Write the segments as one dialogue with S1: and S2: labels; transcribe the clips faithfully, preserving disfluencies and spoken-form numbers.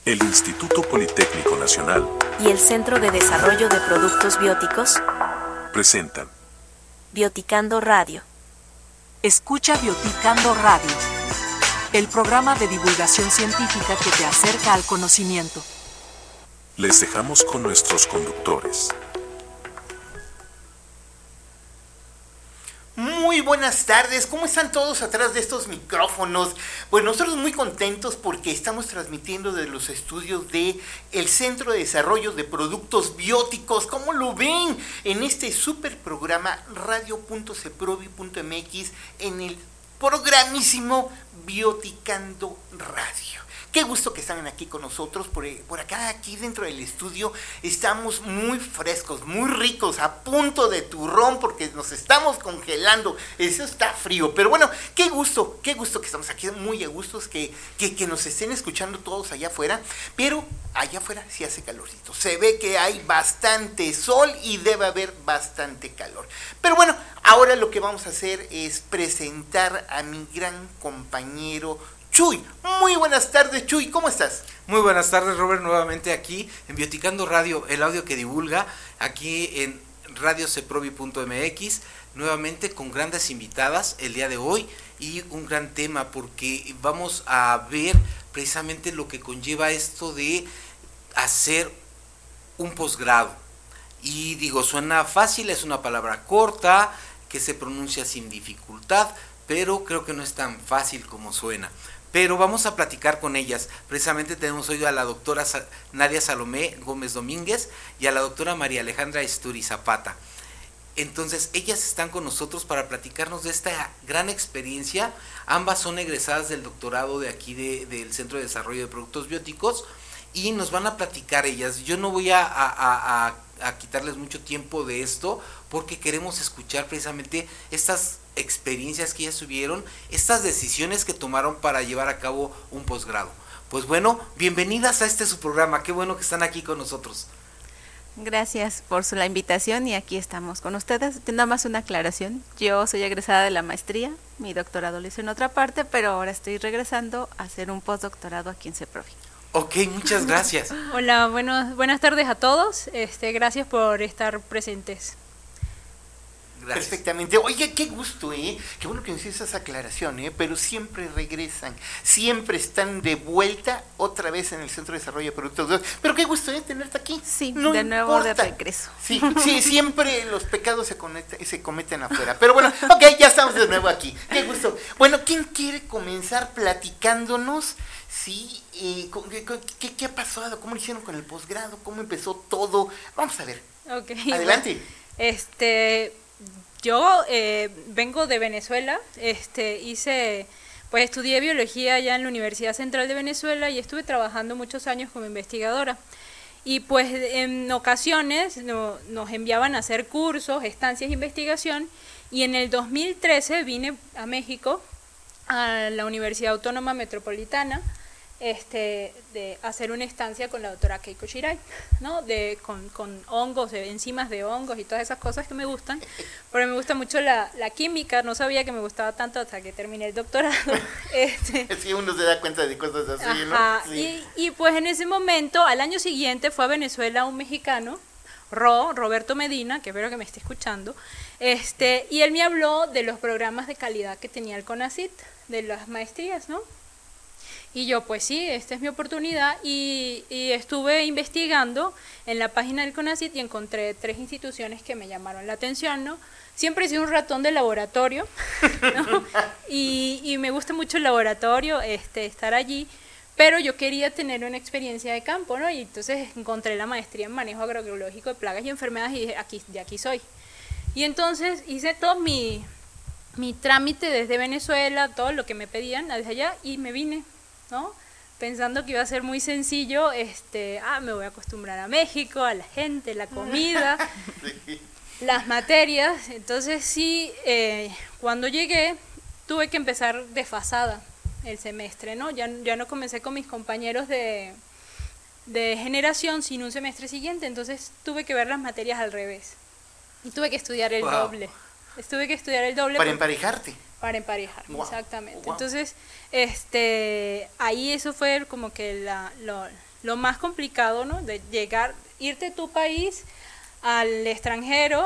S1: El Instituto Politécnico Nacional
S2: y el Centro de Desarrollo de Productos Bióticos
S1: presentan
S2: Bioticando Radio.
S3: Escucha Bioticando Radio, el programa de divulgación científica que te acerca al conocimiento.
S1: Les dejamos con nuestros conductores.
S4: Muy buenas tardes, ¿cómo están todos atrás de estos micrófonos? Pues nosotros muy contentos porque estamos transmitiendo desde los estudios de el Centro de Desarrollo de Productos Bióticos. ¿Cómo lo ven? En este super programa radio punto ceprobi punto m x, en el programísimo Bioticando Radio. Qué gusto que están aquí con nosotros, por, por acá, aquí dentro del estudio, estamos muy frescos, muy ricos, a punto de turrón, porque nos estamos congelando, eso está frío, pero bueno, qué gusto, qué gusto que estamos aquí, muy a gustos, que, que, que nos estén escuchando todos allá afuera, pero allá afuera sí hace calorcito, se ve que hay bastante sol y debe haber bastante calor, pero bueno, ahora lo que vamos a hacer es presentar a mi gran compañero Chuy. Muy buenas tardes, Chuy, ¿cómo estás?
S5: Muy buenas tardes, Robert, nuevamente aquí en Bioticando Radio, el audio que divulga, aquí en radio ceprobi punto m x, nuevamente con grandes invitadas el día de hoy y un gran tema porque vamos a ver precisamente lo que conlleva esto de hacer un posgrado. Y digo, suena fácil, es una palabra corta, que se pronuncia sin dificultad, pero creo que no es tan fácil como suena. Pero vamos a platicar con ellas. Precisamente tenemos hoy a la doctora Nadia Salomé Gómez Domínguez y a la doctora María Alejandra Esturi Zapata. Entonces, ellas están con nosotros para platicarnos de esta gran experiencia. Ambas son egresadas del doctorado de aquí de, del Centro de Desarrollo de Productos Bióticos y nos van a platicar ellas. Yo no voy a, a, a, a quitarles mucho tiempo de esto porque queremos escuchar precisamente estas experiencias que ellas tuvieron, estas decisiones que tomaron para llevar a cabo un posgrado. Pues bueno, bienvenidas a este su programa, qué bueno que están aquí con nosotros.
S6: Gracias por su, la invitación y aquí estamos con ustedes. Nada más una aclaración, yo soy egresada de la maestría, mi doctorado lo hice en otra parte, pero ahora estoy regresando a hacer un postdoctorado aquí en CEPROBI.
S5: Ok, muchas gracias.
S7: Hola, buenos, buenas tardes a todos, este, gracias por estar presentes.
S4: Gracias. Perfectamente. Oye, qué gusto, ¿eh? Qué bueno que nos hiciste esa aclaración, ¿eh? Pero siempre regresan, siempre están de vuelta otra vez en el Centro de Desarrollo de Productos. Pero qué gusto, ¿eh? Tenerte aquí.
S6: Sí,
S4: no
S6: de nuevo
S4: importa.
S6: de regreso.
S4: Sí, sí, siempre los pecados se, conecta, se cometen afuera. Pero bueno, ok, ya estamos de nuevo aquí. Qué gusto. Bueno, ¿quién quiere comenzar platicándonos? Sí, eh, ¿qué, qué, ¿qué ha pasado? ¿Cómo lo hicieron con el posgrado? ¿Cómo empezó todo? Vamos a ver.
S7: Ok.
S4: Adelante.
S7: Bueno, este... Yo eh, vengo de Venezuela, este, hice, pues estudié biología allá en la Universidad Central de Venezuela y estuve trabajando muchos años como investigadora. Y pues en ocasiones no, nos enviaban a hacer cursos, estancias de investigación, y en el dos mil trece vine a México, a la Universidad Autónoma Metropolitana, este, de hacer una estancia con la doctora Keiko Shirai, ¿no? De, con, con hongos, enzimas de hongos y todas esas cosas que me gustan, pero me gusta mucho la, la química, no sabía que me gustaba tanto hasta que terminé el doctorado. Este,
S4: es que uno se da cuenta de cosas así,
S7: ajá,
S4: ¿no? Sí.
S7: Y, y pues en ese momento, al año siguiente, fue a Venezuela un mexicano, Ro, Roberto Medina, que espero que me esté escuchando, este, y él me habló de los programas de calidad que tenía el CONACYT, de las maestrías, ¿no? Y yo, pues sí, esta es mi oportunidad, y, y estuve investigando en la página del CONACYT y encontré tres instituciones que me llamaron la atención, ¿no? Siempre he sido un ratón de laboratorio, ¿no? y, y me gusta mucho el laboratorio, este, estar allí, pero yo quería tener una experiencia de campo, ¿no? Y entonces encontré la maestría en manejo agroecológico de plagas y enfermedades y dije, aquí, de aquí soy. Y entonces hice todo mi, mi trámite desde Venezuela, todo lo que me pedían desde allá, y me vine, ¿no? Pensando que iba a ser muy sencillo, este, ah, me voy a acostumbrar a México, a la gente, la comida, sí. Las materias. Entonces sí, eh, cuando llegué tuve que empezar desfasada el semestre, ¿no? Ya, ya no comencé con mis compañeros de, de generación, sino un semestre siguiente, entonces tuve que ver las materias al revés y tuve que estudiar el wow. doble. Tuve que estudiar el doble.
S4: Para
S7: por,
S4: emparejarte.
S7: Para emparejarme, wow. exactamente.
S4: Wow.
S7: Entonces, este, ahí eso fue como que la, lo, lo más complicado, ¿no? De llegar, irte a tu país al extranjero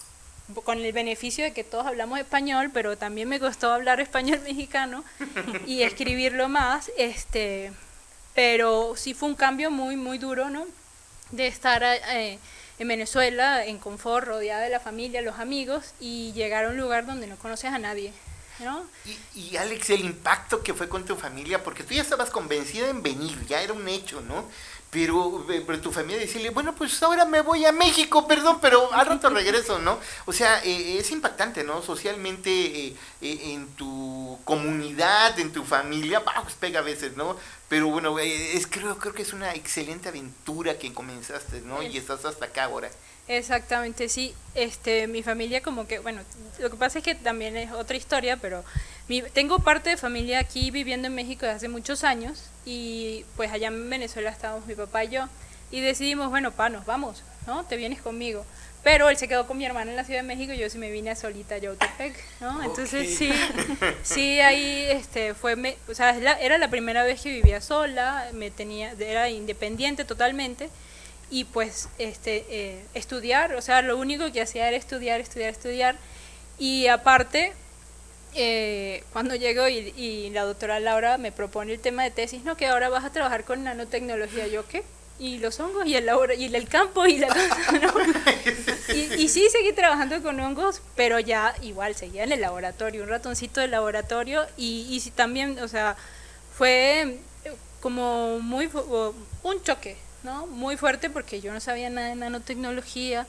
S7: con el beneficio de que todos hablamos español, pero también me costó hablar español mexicano y escribirlo más, este, pero sí fue un cambio muy, muy duro, ¿no? De estar eh, en Venezuela, en confort, rodeada de la familia, los amigos, y llegar a un lugar donde no conoces a nadie, ¿no?
S4: Y, y Alex, el impacto que fue con tu familia, porque tú ya estabas convencida en venir, ya era un hecho, ¿no? Pero, pero tu familia decirle, bueno, pues ahora me voy a México, perdón, pero al rato regreso, ¿no? O sea, eh, es impactante, ¿no? Socialmente, eh, eh, en tu comunidad, en tu familia, bah, pues pega a veces, ¿no? Pero bueno, eh, es, creo, creo que es una excelente aventura que comenzaste, ¿no? Y estás hasta acá ahora.
S7: Exactamente, sí. Este, mi familia como que, bueno, lo que pasa es que también es otra historia, pero mi, tengo parte de familia aquí viviendo en México desde hace muchos años y pues allá en Venezuela estábamos mi papá y yo y decidimos, bueno, pa, nos vamos, ¿no? Te vienes conmigo. Pero él se quedó con mi hermana en la Ciudad de México y yo sí me vine a solita a Yautepec, ¿no? Entonces okay. sí, sí ahí este fue, me, o sea, era la primera vez que vivía sola, me tenía, era independiente totalmente. Y pues este eh, estudiar, o sea, lo único que hacía era estudiar, estudiar, estudiar. Y aparte, eh, cuando llego y, y la doctora Laura me propone el tema de tesis, no, que ahora vas a trabajar con nanotecnología, ¿yo qué? Y los hongos y el, labor- y el campo y la cosa, ¿no? y, y sí, seguí trabajando con hongos, pero ya igual seguía en el laboratorio, un ratoncito de laboratorio. Y, y sí, también, o sea, fue como muy un choque, ¿no? Muy fuerte porque yo no sabía nada de nanotecnología,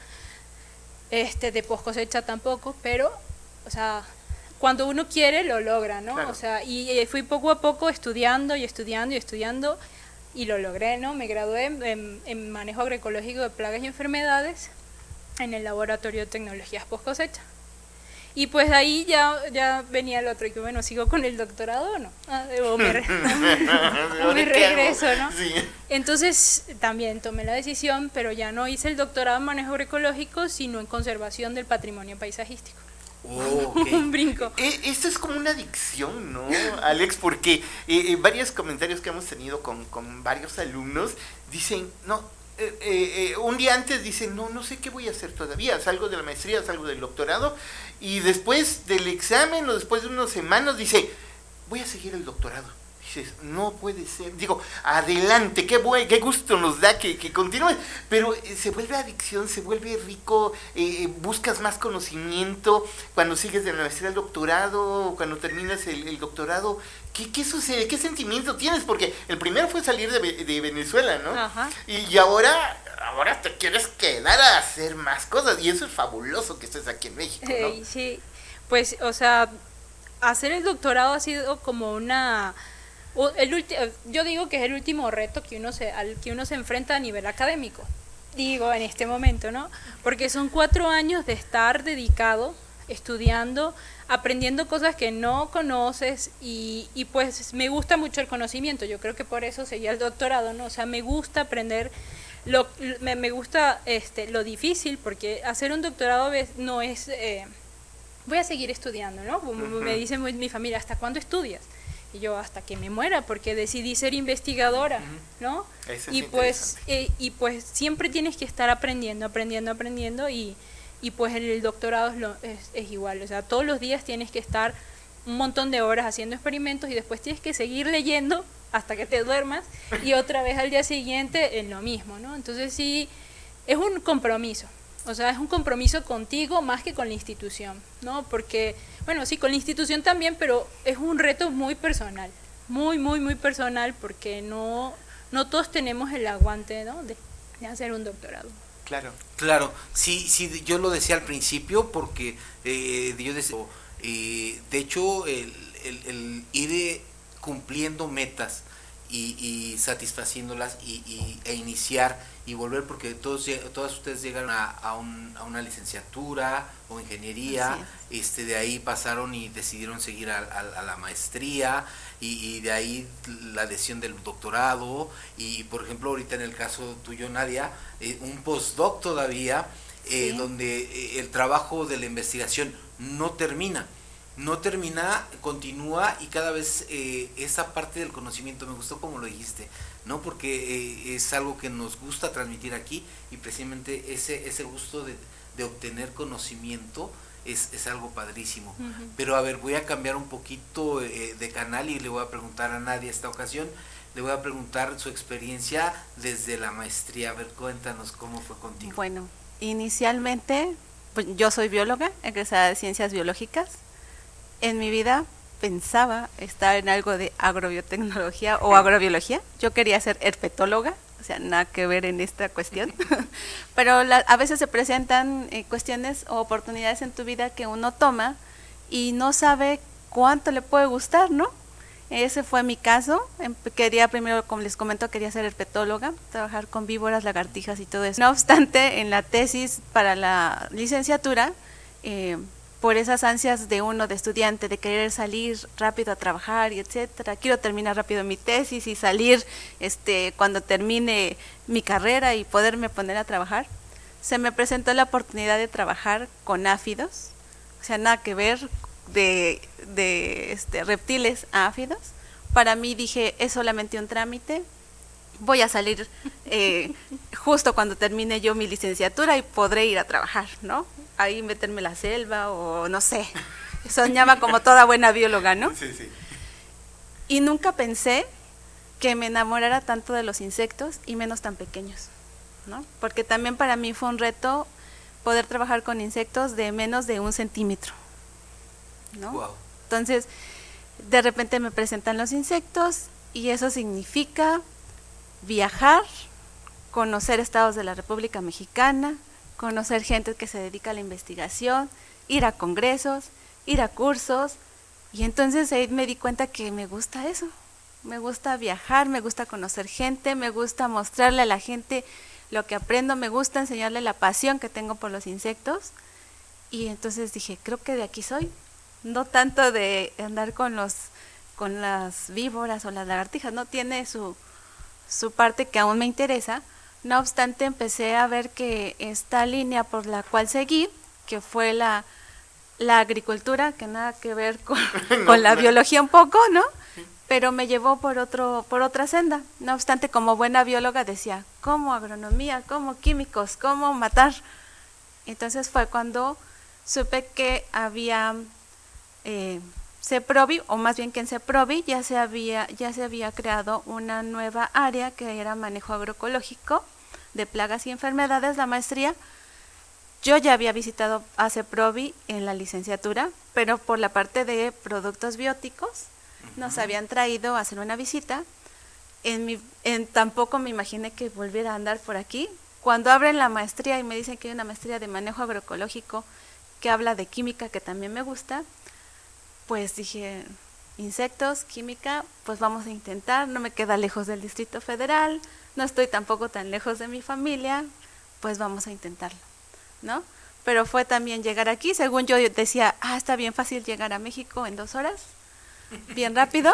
S7: este, de post cosecha tampoco, pero, o sea, cuando uno quiere lo logra, ¿no? Claro. O sea, y, y fui poco a poco estudiando y estudiando y estudiando y lo logré, ¿no? Me gradué en, en manejo agroecológico de plagas y enfermedades en el laboratorio de tecnologías post cosecha. Y pues ahí ya, ya venía el otro, y que bueno, ¿sigo con el doctorado o no? Ah, o me, re- o me regreso, ¿no? Sí. Entonces también tomé la decisión, pero ya no hice el doctorado en manejo agroecológico, sino en conservación del patrimonio paisajístico.
S4: Oh, okay.
S7: Un brinco.
S4: Eh, esto es como una adicción, ¿no, Alex? Porque eh, eh, varios comentarios que hemos tenido con, con varios alumnos dicen, no, Eh, eh, un día antes dicen, no, no sé qué voy a hacer todavía, salgo de la maestría, salgo del doctorado, y después del examen o después de unas semanas dice, voy a seguir el doctorado. Dices, no puede ser, digo, adelante, qué buen, qué gusto nos da que, que continúes, pero eh, se vuelve adicción, se vuelve rico, eh, buscas más conocimiento cuando sigues de la maestría al doctorado, cuando terminas el, el doctorado. ¿Qué, ¿Qué sucede? ¿Qué sentimiento tienes? Porque el primero fue salir de, de Venezuela, ¿no?
S7: Ajá.
S4: Y, y ahora, ahora te quieres quedar a hacer más cosas, y eso es fabuloso que estés aquí en México, ¿no?
S7: Hey, sí, pues, o sea, hacer el doctorado ha sido como una... El ulti- yo digo que es el último reto que uno se, al que uno se enfrenta a nivel académico, digo, en este momento, ¿no? Porque son cuatro años de estar dedicado, estudiando, aprendiendo cosas que no conoces y, y pues me gusta mucho el conocimiento, yo creo que por eso seguí el doctorado, ¿no? O sea, me gusta aprender, lo, me, me gusta este, lo difícil, porque hacer un doctorado no es, eh, voy a seguir estudiando, ¿no? Como uh-huh. me dice mi, mi familia, ¿hasta cuándo estudias? Y yo hasta que me muera, porque decidí ser investigadora, ¿no?
S4: Eso es
S7: y pues eh, y pues siempre tienes que estar aprendiendo, aprendiendo, aprendiendo y, y pues el, el doctorado es, lo, es, es igual, o sea, todos los días tienes que estar un montón de horas haciendo experimentos y después tienes que seguir leyendo hasta que te duermas y otra vez al día siguiente en lo mismo, ¿no? Entonces sí, es un compromiso. O sea, es un compromiso contigo más que con la institución, ¿no? Porque, bueno, sí, con la institución también, pero es un reto muy personal, muy, muy, muy personal, porque no, no todos tenemos el aguante, ¿no? de, de hacer un doctorado.
S4: Claro.
S5: Claro, sí, sí, yo lo decía al principio porque eh, yo decía, eh, de hecho, el, el, el ir cumpliendo metas y, y satisfaciéndolas y, y, e iniciar y volver, porque todos todas ustedes llegan a, a, un, a una licenciatura o ingeniería, este de ahí pasaron y decidieron seguir a, a, a la maestría y, y de ahí la adhesión del doctorado y por ejemplo ahorita en el caso tuyo, Nadia, eh, un postdoc todavía, eh, sí. donde el trabajo de la investigación no termina. no termina, continúa y cada vez eh, esa parte del conocimiento, me gustó como lo dijiste, ¿no? Porque eh, es algo que nos gusta transmitir aquí y precisamente ese, ese gusto de, de obtener conocimiento es, es algo padrísimo. Uh-huh. Pero a ver, voy a cambiar un poquito eh, de canal y le voy a preguntar a Nadia esta ocasión, le voy a preguntar su experiencia desde la maestría. A ver, cuéntanos cómo fue contigo.
S6: Bueno, inicialmente pues, yo soy bióloga, egresada de Ciencias Biológicas. En mi vida pensaba estar en algo de agrobiotecnología o agrobiología. Yo quería ser herpetóloga, o sea, nada que ver en esta cuestión. Pero la, a veces se presentan eh, cuestiones o oportunidades en tu vida que uno toma y no sabe cuánto le puede gustar, ¿no? Ese fue mi caso. Quería primero, como les comento, quería ser herpetóloga, trabajar con víboras, lagartijas y todo eso. No obstante, en la tesis para la licenciatura, eh, por esas ansias de uno de estudiante, de querer salir rápido a trabajar y etcétera, quiero terminar rápido mi tesis y salir este cuando termine mi carrera y poderme poner a trabajar, se me presentó la oportunidad de trabajar con áfidos, o sea, nada que ver de, de este, reptiles a áfidos. Para mí dije, es solamente un trámite, voy a salir eh, justo cuando termine yo mi licenciatura y podré ir a trabajar, ¿no? Ahí meterme en la selva o no sé, soñaba como toda buena bióloga, ¿no?
S4: Sí, sí.
S6: Y nunca pensé que me enamorara tanto de los insectos y menos tan pequeños, ¿no? Porque también para mí fue un reto poder trabajar con insectos de menos de un centímetro, ¿no?
S5: Wow.
S6: Entonces, de repente me presentan los insectos y eso significa viajar, conocer estados de la República Mexicana, conocer gente que se dedica a la investigación, ir a congresos, ir a cursos, y entonces ahí me di cuenta que me gusta eso, me gusta viajar, me gusta conocer gente, me gusta mostrarle a la gente lo que aprendo, me gusta enseñarle la pasión que tengo por los insectos, y entonces dije, creo que de aquí soy, no tanto de andar con los con las víboras o las lagartijas, no tiene su, su parte que aún me interesa. No obstante, empecé a ver que esta línea por la cual seguí, que fue la, la agricultura, que nada que ver con, no, con la no. biología un poco, ¿no? Pero me llevó por otro por otra senda. No obstante, como buena bióloga decía, ¿cómo agronomía? ¿Cómo químicos? ¿Cómo matar? Entonces fue cuando supe que había eh, CEPROVI, o más bien que en CEPROVI ya se había ya se había creado una nueva área que era manejo agroecológico de plagas y enfermedades, la maestría. Yo ya había visitado a CEPROVI en la licenciatura, pero por la parte de productos bióticos nos habían traído a hacer una visita. En mi, en, tampoco me imaginé que volviera a andar por aquí. Cuando abren la maestría y me dicen que hay una maestría de manejo agroecológico que habla de química, que también me gusta, pues dije, insectos, química, pues vamos a intentar, no me queda lejos del Distrito Federal, no estoy tampoco tan lejos de mi familia, pues vamos a intentarlo, ¿no? Pero fue también llegar aquí, según yo decía, ah, está bien fácil llegar a México en dos horas, bien rápido,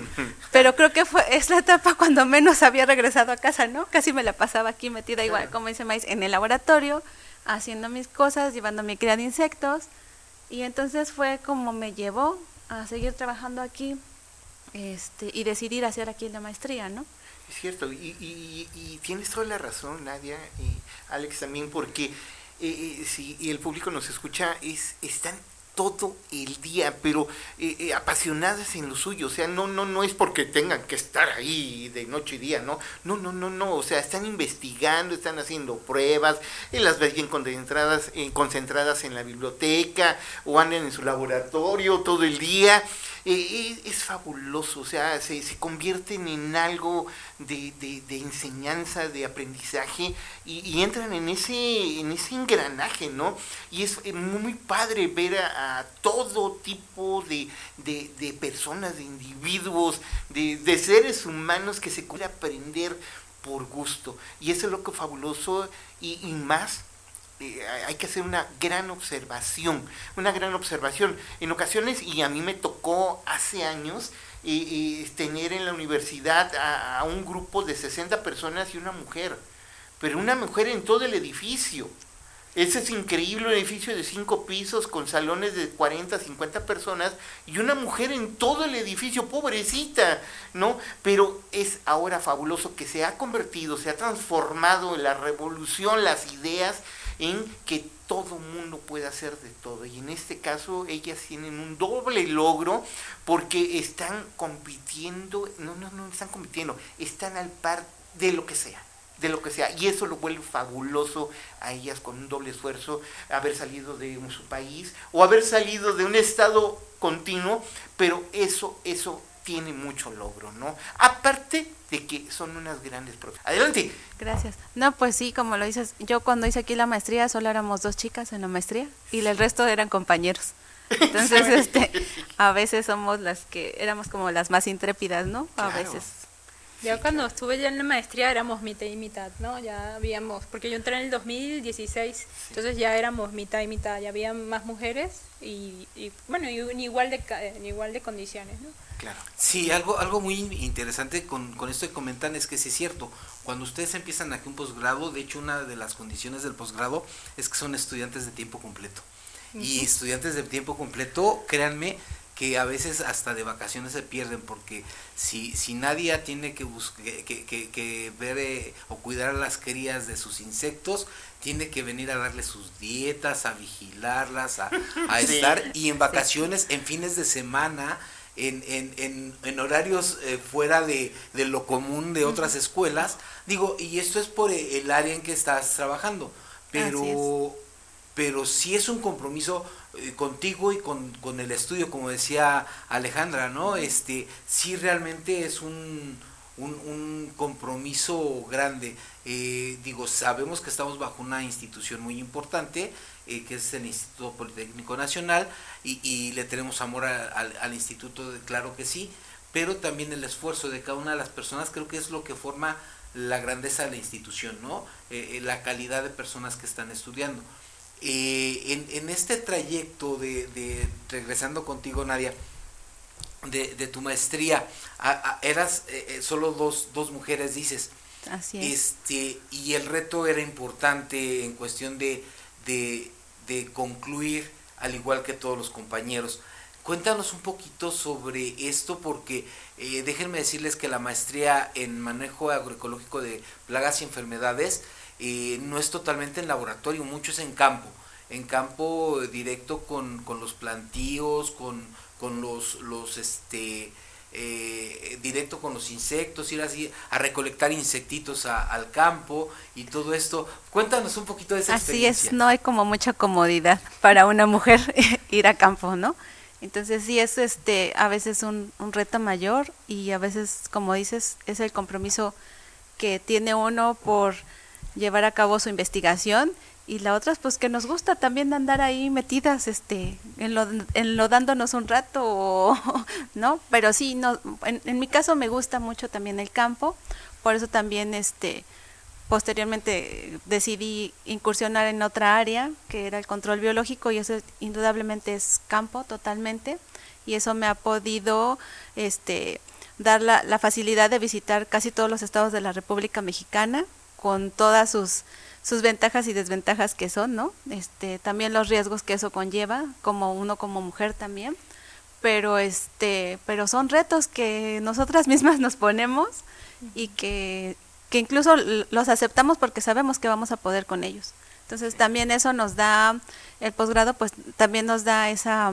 S6: pero creo que fue es la etapa cuando menos había regresado a casa, ¿no? Casi me la pasaba aquí metida igual, como dice Maíz, en el laboratorio, haciendo mis cosas, llevando mi cría de insectos. Y entonces fue como me llevó a seguir trabajando aquí este, y decidir hacer aquí la maestría, ¿no?
S4: Es cierto, y, y, y tienes toda la razón, Nadia, y Alex también, porque eh, si el público nos escucha, es están todo el día, pero eh, eh, apasionadas en lo suyo, o sea, no no no es porque tengan que estar ahí de noche y día, no, no, no, no, no, o sea, están investigando, están haciendo pruebas, y las ves bien concentradas, eh, concentradas en la biblioteca, o andan en su laboratorio todo el día, eh, es, es fabuloso, o sea, se, se convierten en algo de, de, de enseñanza, de aprendizaje, y, y entran en ese, en ese engranaje, ¿no? Y es muy padre ver a, a todo tipo de, de, de personas, de individuos, de, de seres humanos que se pueden aprender por gusto. Y eso es lo que es fabuloso, y, y más, eh, hay que hacer una gran observación, una gran observación. En ocasiones, y a mí me tocó hace años, eh, eh, tener en la universidad a, a un grupo de sesenta personas y una mujer, pero una mujer en todo el edificio. Ese es increíble, un edificio de cinco pisos con salones de cuarenta, cincuenta personas y una mujer en todo el edificio, pobrecita, ¿no? Pero es ahora fabuloso que se ha convertido, se ha transformado en la revolución, las ideas, en que todo mundo puede hacer de todo. Y en este caso ellas tienen un doble logro porque están compitiendo, no, no, no están compitiendo, están al par de lo que sea. de lo que sea, y eso lo vuelve fabuloso a ellas con un doble esfuerzo, haber salido de su país o haber salido de un estado continuo, pero eso, eso tiene mucho logro, ¿no? Aparte de que son unas grandes profesoras. Adelante.
S6: Gracias. No, pues sí, como lo dices, yo cuando hice aquí la maestría solo éramos dos chicas en la maestría y el resto eran compañeros. Entonces, este, a veces somos las que éramos como las más intrépidas, ¿no? A
S4: Claro.
S6: veces.
S7: Ya
S4: Sí,
S7: cuando
S4: claro.
S7: estuve ya en la maestría éramos mitad y mitad, ¿no? Ya habíamos, porque yo entré en el dos mil dieciséis, entonces ya éramos mitad y mitad, ya había más mujeres y, y bueno, y en igual de ca- en igual de condiciones, ¿no?
S4: Claro.
S5: Sí, algo, algo muy interesante con, con esto que comentan es que sí es cierto, cuando ustedes empiezan aquí un posgrado, de hecho una de las condiciones del posgrado es que son estudiantes de tiempo completo. Y estudiantes de tiempo completo, créanme que a veces hasta de vacaciones se pierden, porque si, si nadie tiene que, buscar, que, que, que ver eh, o cuidar a las crías de sus insectos, tiene que venir a darles sus dietas, a vigilarlas, a, a
S4: Sí.
S5: estar, y en vacaciones, en fines de semana, en, en, en, en horarios eh, fuera de, de lo común de otras escuelas, digo, y esto es por el área en que estás trabajando, pero...
S6: Así
S5: pero sí es un compromiso eh, contigo y con, con el estudio, como decía Alejandra, ¿no? Este, sí realmente es un, un, un compromiso grande. Eh, digo, sabemos que estamos bajo una institución muy importante, eh, que es el Instituto Politécnico Nacional, y, y le tenemos amor a, a, al instituto, de, claro que sí, pero también el esfuerzo de cada una de las personas creo que es lo que forma la grandeza de la institución, ¿no? Eh, la calidad de personas que están estudiando. Eh, en, en este trayecto de, de regresando contigo, Nadia, de, de tu maestría, a, a, eras eh, solo dos, dos mujeres, dices,
S6: Así es.
S5: este, y el reto era importante en cuestión de, de, de concluir al igual que todos los compañeros. Cuéntanos un poquito sobre esto, porque eh, déjenme decirles que la maestría en manejo agroecológico de plagas y enfermedades Eh, no es totalmente en laboratorio, mucho es en campo, en campo directo con, con los plantíos, con, con los, los este, eh, directo con los insectos, ir así a recolectar insectitos a, al campo y todo esto. Cuéntanos un poquito de esa
S6: Así
S5: experiencia.
S6: es, no hay como mucha comodidad para una mujer ir a campo, ¿no? Entonces sí es este a veces un, un reto mayor y a veces, como dices, es el compromiso que tiene uno por llevar a cabo su investigación, y la otra pues que nos gusta también andar ahí metidas este enlo- enlodándonos un rato o, no, pero sí no en, en mi caso me gusta mucho también el campo, por eso también este posteriormente decidí incursionar en otra área que era el control biológico, y eso indudablemente es campo totalmente, y eso me ha podido este dar la, la facilidad de visitar casi todos los estados de la República Mexicana, con todas sus sus ventajas y desventajas que son, ¿no? Este, también los riesgos que eso conlleva, como uno como mujer también, pero este, pero son retos que nosotras mismas nos ponemos y que, que incluso los aceptamos porque sabemos que vamos a poder con ellos. Entonces también eso nos da, el posgrado pues también nos da esa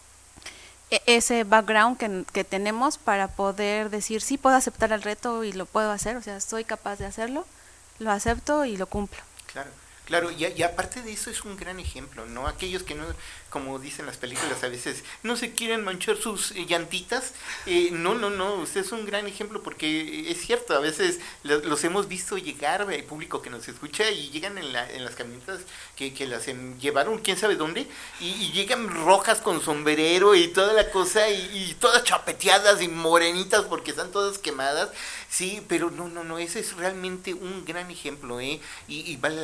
S6: ese background que, que tenemos para poder decir, sí puedo aceptar el reto y lo puedo hacer, o sea, soy capaz de hacerlo, lo acepto y lo cumplo.
S4: Claro, claro, y, y aparte de eso es un gran ejemplo, ¿no? Aquellos que no, como dicen las películas a veces, no se quieren manchar sus eh, llantitas, eh, no, no, no, usted es un gran ejemplo porque es cierto, a veces lo, los hemos visto llegar, hay público que nos escucha y llegan en, la, en las camionetas que, que las en, llevaron quién sabe dónde, y, y llegan rojas con sombrero y toda la cosa, y, y todas chapeteadas y morenitas porque están todas quemadas. Sí, pero no, no, no, ese es realmente un gran ejemplo, ¿eh? Y, y vale la pena, vale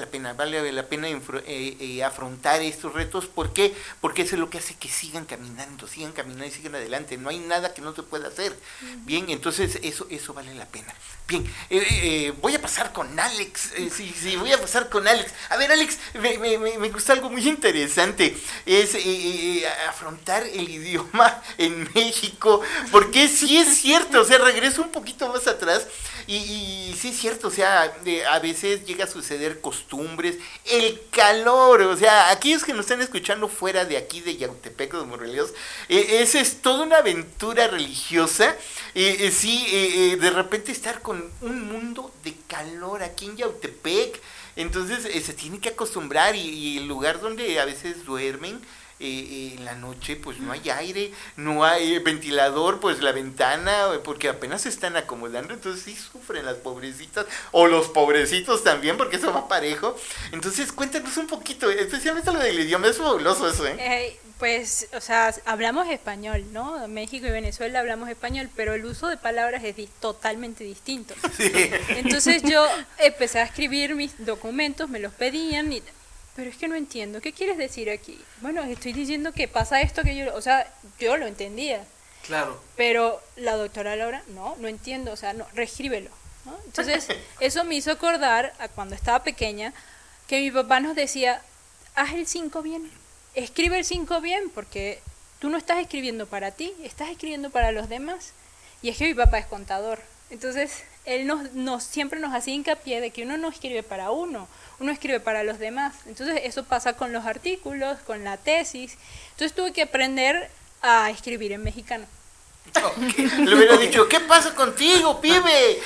S4: vale la pena eh, eh, afrontar estos retos. ¿Por qué? Porque eso es lo que hace que sigan caminando, sigan caminando y sigan adelante. No hay nada que no se pueda hacer. Uh-huh. Bien, entonces eso eso vale la pena. Bien, eh, eh, voy a pasar con Alex. Eh, sí, sí, voy a pasar con Alex. A ver, Alex, me, me, me gusta algo muy interesante. Es eh, eh, afrontar el idioma en México. Porque sí es cierto, o sea, regreso un poquito más atrás. Y, y sí es cierto, o sea, de, a veces llega a suceder costumbres, el calor, o sea, aquellos que nos están escuchando fuera de aquí, de Yautepec, de Morelos, eh, esa es toda una aventura religiosa, eh, eh, sí, eh, eh, de repente estar con un mundo de calor aquí en Yautepec, entonces eh, se tiene que acostumbrar y, y el lugar donde a veces duermen, Eh, eh, en la noche pues no hay aire, no hay ventilador, pues la ventana, porque apenas se están acomodando, entonces sí sufren las pobrecitas, o los pobrecitos también, porque eso va parejo. Entonces cuéntanos un poquito, especialmente lo del idioma, es fabuloso eso, ¿eh?
S7: eh pues, o sea, hablamos español, ¿no? México y Venezuela hablamos español, pero el uso de palabras es di- totalmente distinto. Sí. Entonces yo empecé a escribir mis documentos, me los pedían y... Pero es que no entiendo, ¿qué quieres decir aquí? Bueno, estoy diciendo que pasa esto, que yo, o sea, yo lo entendía.
S5: Claro.
S7: Pero la doctora Laura, no, no entiendo, o sea, no, reescríbelo, ¿no? Entonces, eso me hizo acordar a cuando estaba pequeña, que mi papá nos decía, haz el cinco bien, escribe el cinco bien, porque tú no estás escribiendo para ti, estás escribiendo para los demás. Y es que mi papá es contador, entonces él nos, nos siempre nos hacía hincapié de que uno no escribe para uno, uno escribe para los demás. Entonces eso pasa con los artículos, con la tesis. Entonces tuve que aprender a escribir en mexicano.
S4: Okay. Le hubiera dicho, ¿qué pasa contigo, pibe?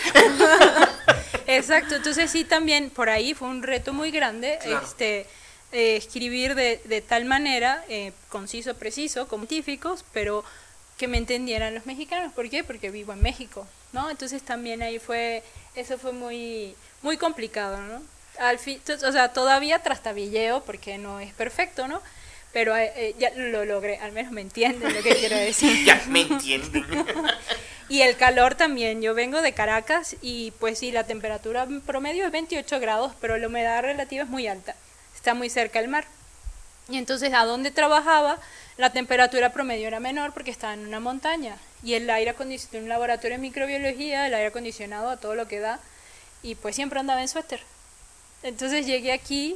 S7: Exacto, entonces sí, también por ahí fue un reto muy grande, claro. este eh, escribir de, de tal manera, eh, conciso, preciso, como científicos, pero que me entendieran los mexicanos. ¿Por qué? Porque vivo en México, ¿no? Entonces también ahí fue, eso fue muy, muy complicado, ¿no? Al fin, o sea, todavía trastabilleo porque no es perfecto, ¿no? Pero eh, ya lo logré, al menos me entienden lo que quiero decir.
S4: Ya me entienden.
S7: Y el calor también, yo vengo de Caracas y pues sí, la temperatura promedio es veintiocho grados, pero la humedad relativa es muy alta, está muy cerca del mar. Y entonces a donde trabajaba, la temperatura promedio era menor porque estaba en una montaña. Y el aire acondicionado, un laboratorio de microbiología, el aire acondicionado a todo lo que da, y pues siempre andaba en suéter. Entonces llegué aquí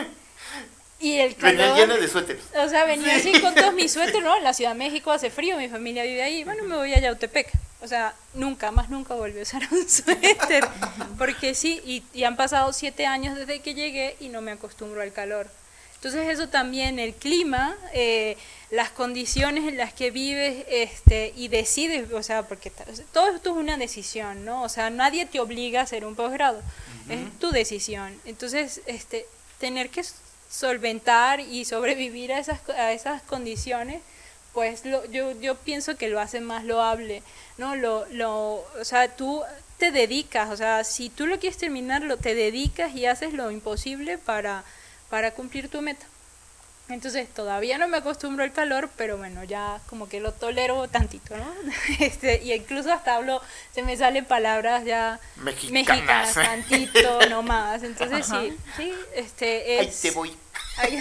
S7: y el calor...
S4: Venía llena de suéteres.
S7: O sea, venía sí. así con todos mis suéteres, ¿no? En la Ciudad de México hace frío, mi familia vive ahí, bueno, me voy a Yautepec. O sea, nunca, más nunca volví a usar un suéter. Porque sí, y, y han pasado siete años desde que llegué y no me acostumbro al calor. Entonces eso también, el clima, eh, las condiciones en las que vives este, y decides, o sea, porque todo esto es una decisión, ¿no? O sea, nadie te obliga a hacer un posgrado, uh-huh. Es tu decisión. Entonces, este, tener que solventar y sobrevivir a esas, a esas condiciones, pues lo, yo, yo pienso que lo hace más loable, ¿no? Lo, lo, o sea, tú te dedicas, o sea, si tú lo quieres terminar, lo, te dedicas y haces lo imposible para... para cumplir tu meta. Entonces todavía no me acostumbro al calor, pero bueno, ya como que lo tolero tantito, ¿no? Este, y incluso hasta hablo, se me salen palabras ya
S4: mexicanas,
S7: mexicanas tantito, no más. Entonces Ajá. sí, sí, este es...
S4: Ahí te voy.
S7: Ahí,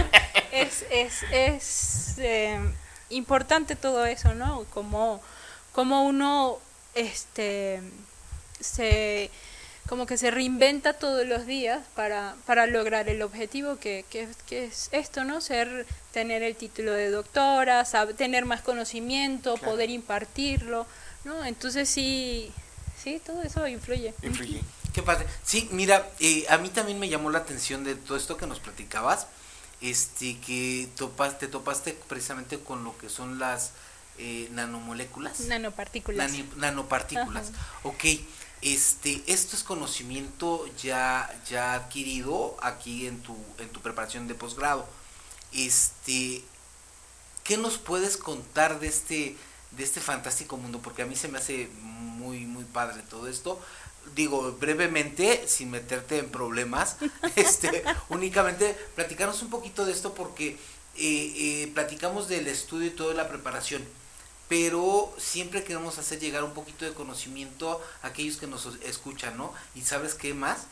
S7: es es, es eh, importante todo eso, ¿no? Como, como uno este se... como que se reinventa todos los días para, para lograr el objetivo que, que, que es esto, ¿no? Ser, tener el título de doctora, saber, tener más conocimiento, claro. Poder impartirlo, ¿no? Entonces sí, sí, todo eso influye.
S4: Influye.
S5: Qué padre. Sí, mira, eh, a mí también me llamó la atención de todo esto que nos platicabas, este, que topaste, topaste precisamente con lo que son las eh, nanomoléculas.
S7: Nanopartículas.
S5: Nani, nanopartículas, Ajá. Ok. Este, esto es conocimiento ya, ya adquirido aquí en tu, en tu preparación de posgrado. Este, ¿qué nos puedes contar de este, de este fantástico mundo? Porque a mí se me hace muy, muy padre todo esto. Digo, brevemente, sin meterte en problemas, este, únicamente platicarnos un poquito de esto porque eh, eh, platicamos del estudio y toda la preparación. Pero siempre queremos hacer llegar un poquito de conocimiento a aquellos que nos escuchan, ¿no? Y ¿sabes qué más?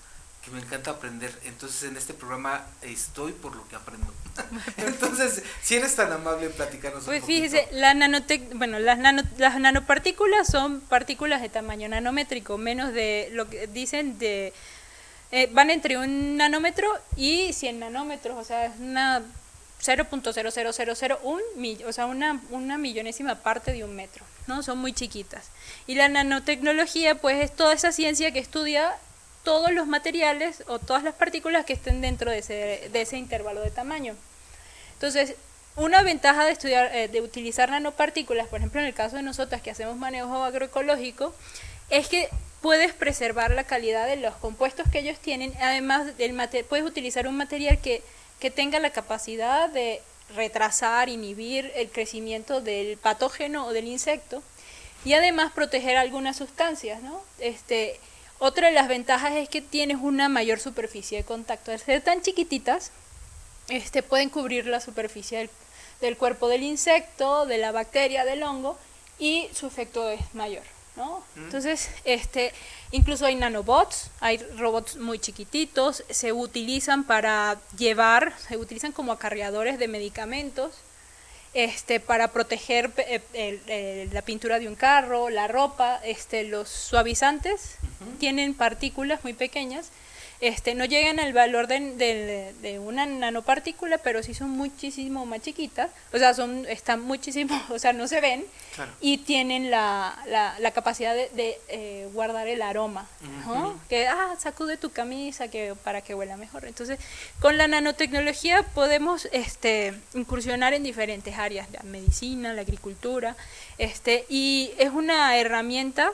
S5: que me encanta aprender. Entonces en este programa estoy por lo que aprendo. Entonces, si eres tan amable, platicarnos
S7: Pues
S5: un poquito.
S7: fíjese, la nanotec bueno, las, nano, las nanopartículas son partículas de tamaño nanométrico, menos de lo que dicen de... Eh, van entre un nanómetro y cien nanómetros, o sea, es una cero punto cero cero cero cero uno, o sea, una, una millonésima parte de un metro, ¿no? Son muy chiquitas. Y la nanotecnología, pues, es toda esa ciencia que estudia todos los materiales o todas las partículas que estén dentro de ese, de ese intervalo de tamaño. Entonces, una ventaja de estudiar, eh, de utilizar nanopartículas, por ejemplo, en el caso de nosotras que hacemos manejo agroecológico, es que puedes preservar la calidad de los compuestos que ellos tienen. Además, del mate- puedes utilizar un material que, que tenga la capacidad de retrasar, inhibir el crecimiento del patógeno o del insecto, y además proteger algunas sustancias, ¿no? Este, otra de las ventajas es que tienes una mayor superficie de contacto. Al ser tan chiquititas, este, pueden cubrir la superficie del, del cuerpo del insecto, de la bacteria, del hongo, y su efecto es mayor, ¿no? Mm. Entonces, este, incluso hay nanobots, hay robots muy chiquititos, se utilizan para llevar, se utilizan como acarreadores de medicamentos, este, para proteger el, el, el, la pintura de un carro, la ropa, este, los suavizantes uh-huh. tienen partículas muy pequeñas. Este, no llegan al valor de, de, de una nanopartícula, pero sí son muchísimo más chiquitas, o sea, son, están muchísimo, o sea, no se ven, claro. Y tienen la, la, la capacidad de, de eh, guardar el aroma, uh-huh. ¿no? Que, ah, sacude tu camisa que, para que huela mejor. Entonces, con la nanotecnología podemos este, incursionar en diferentes áreas, la medicina, la agricultura, este, y es una herramienta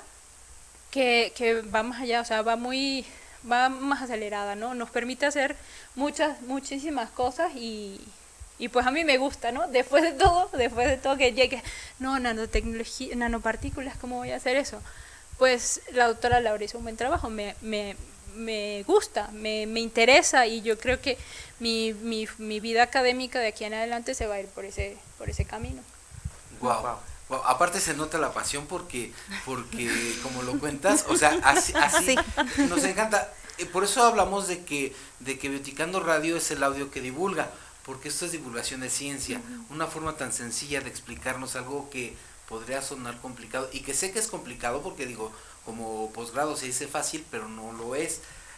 S7: que, que va más allá, o sea, va muy... va más acelerada, ¿no? Nos permite hacer muchas, muchísimas cosas y, y pues a mí me gusta, ¿no? Después de todo, después de todo que llegue, no, nanotecnología, nanopartículas, ¿cómo voy a hacer eso? Pues la doctora Laura hizo un buen trabajo, me, me, me gusta, me, me interesa, y yo creo que mi, mi, mi vida académica de aquí en adelante se va a ir por ese, por ese camino.
S5: Wow. Wow. Bueno, aparte se nota la pasión porque, porque como lo cuentas, o sea, así, así sí. Nos encanta. Por eso hablamos de que, de que Bioticando Radio es el audio que divulga, porque esto es divulgación de ciencia, uh-huh. Una forma tan sencilla de explicarnos algo que podría sonar complicado, y que sé que es complicado porque digo, como posgrado se dice fácil, pero no lo es.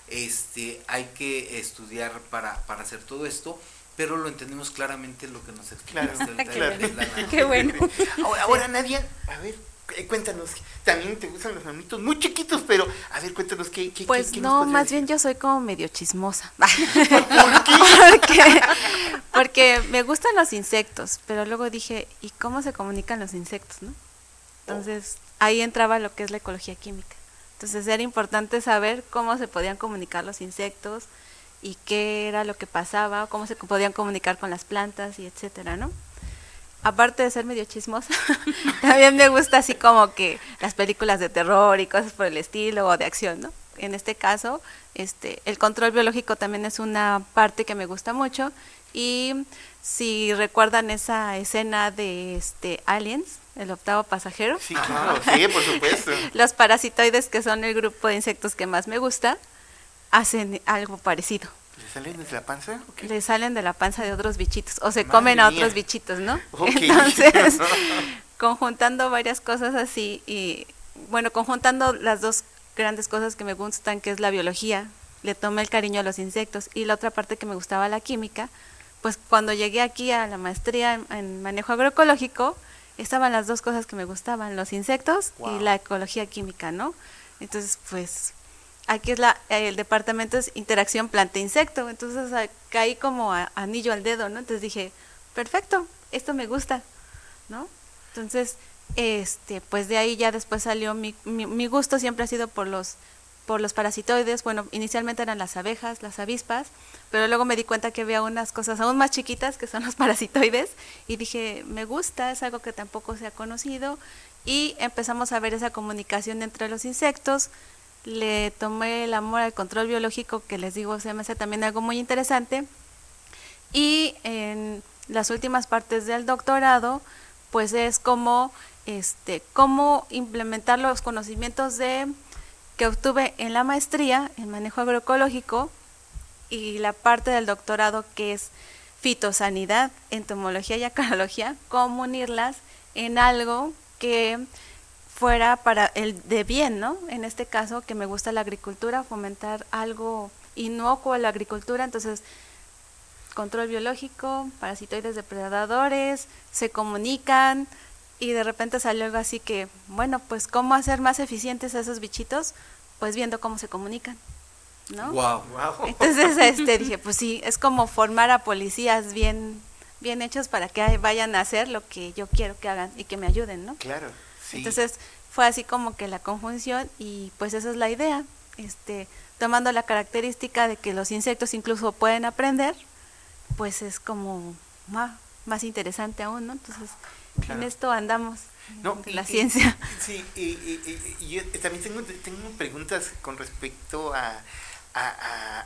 S5: Este, hay que estudiar para, para hacer todo esto, pero lo entendimos claramente lo que nos explicaste.
S4: Claro, claro.
S7: De la, qué bueno.
S4: Ahora, ahora Nadia, a ver, cuéntanos, también te gustan los mamitos muy chiquitos, pero a ver, cuéntanos qué, qué
S6: pues
S4: qué, qué
S6: no,
S4: nos
S6: más
S4: decir?
S6: Bien yo soy como medio chismosa.
S4: ¿Por qué?
S6: porque, porque me gustan los insectos, pero luego dije, ¿y cómo se comunican los insectos, no? Entonces, ahí entraba lo que es la ecología química. Entonces, era importante saber cómo se podían comunicar los insectos y qué era lo que pasaba, cómo se podían comunicar con las plantas y etcétera, ¿no? Aparte de ser medio chismosa, también me gusta así como que las películas de terror y cosas por el estilo, o de acción, ¿no? En este caso, este, el control biológico también es una parte que me gusta mucho, y si recuerdan esa escena de este Aliens, el octavo pasajero.
S4: Sí, claro, sí, por supuesto.
S6: Los parasitoides, que son el grupo de insectos que más me gusta, hacen algo parecido.
S4: ¿Le salen desde la panza? Okay.
S6: Le salen de la panza de otros bichitos, o se
S4: Madre
S6: comen a
S4: mía.
S6: otros bichitos, ¿no?
S4: Okay.
S6: Entonces, conjuntando varias cosas así, y bueno, conjuntando las dos grandes cosas que me gustan, que es la biología, le tomé el cariño a los insectos, y la otra parte que me gustaba, la química, pues cuando llegué aquí a la maestría en, en manejo agroecológico, estaban las dos cosas que me gustaban, los insectos wow. y la ecología química, ¿no? Entonces, pues... aquí es la, el departamento es interacción planta-insecto, entonces a, caí como a, anillo al dedo, ¿no? Entonces dije, perfecto, esto me gusta, ¿no? Entonces, este, pues de ahí ya después salió mi, mi, mi gusto siempre ha sido por los, por los parasitoides. Bueno, inicialmente eran las abejas, las avispas, pero luego me di cuenta que había unas cosas aún más chiquitas que son los parasitoides, y dije, me gusta, es algo que tampoco se ha conocido, y empezamos a ver esa comunicación entre los insectos. Le tomé el amor al control biológico, que les digo, se me hace también algo muy interesante, y en las últimas partes del doctorado, pues es como, este, cómo implementar los conocimientos de que obtuve en la maestría en manejo agroecológico y la parte del doctorado que es fitosanidad, entomología y acarología, cómo unirlas en algo que fuera para el de bien, ¿no? En este caso, que me gusta la agricultura, fomentar algo inocuo a la agricultura, entonces control biológico, parasitoides depredadores, se comunican y de repente salió algo así que, bueno, pues cómo hacer más eficientes a esos bichitos, pues viendo cómo se comunican, ¿no?
S5: Wow.
S4: Wow.
S6: Entonces este dije, pues sí, es como formar a policías bien bien hechos para que vayan a hacer lo que yo quiero que hagan y que me ayuden, ¿no?
S4: Claro, sí.
S6: Entonces fue así como que la conjunción y pues esa es la idea, este, tomando la característica de que los insectos incluso pueden aprender, pues es como más, más interesante aún, ¿no? Entonces,
S4: claro.
S6: En esto andamos,
S4: No,
S6: en
S4: y,
S6: la
S4: y,
S6: ciencia.
S4: Sí, y, y, y, y yo también tengo, tengo preguntas con respecto a, a, a,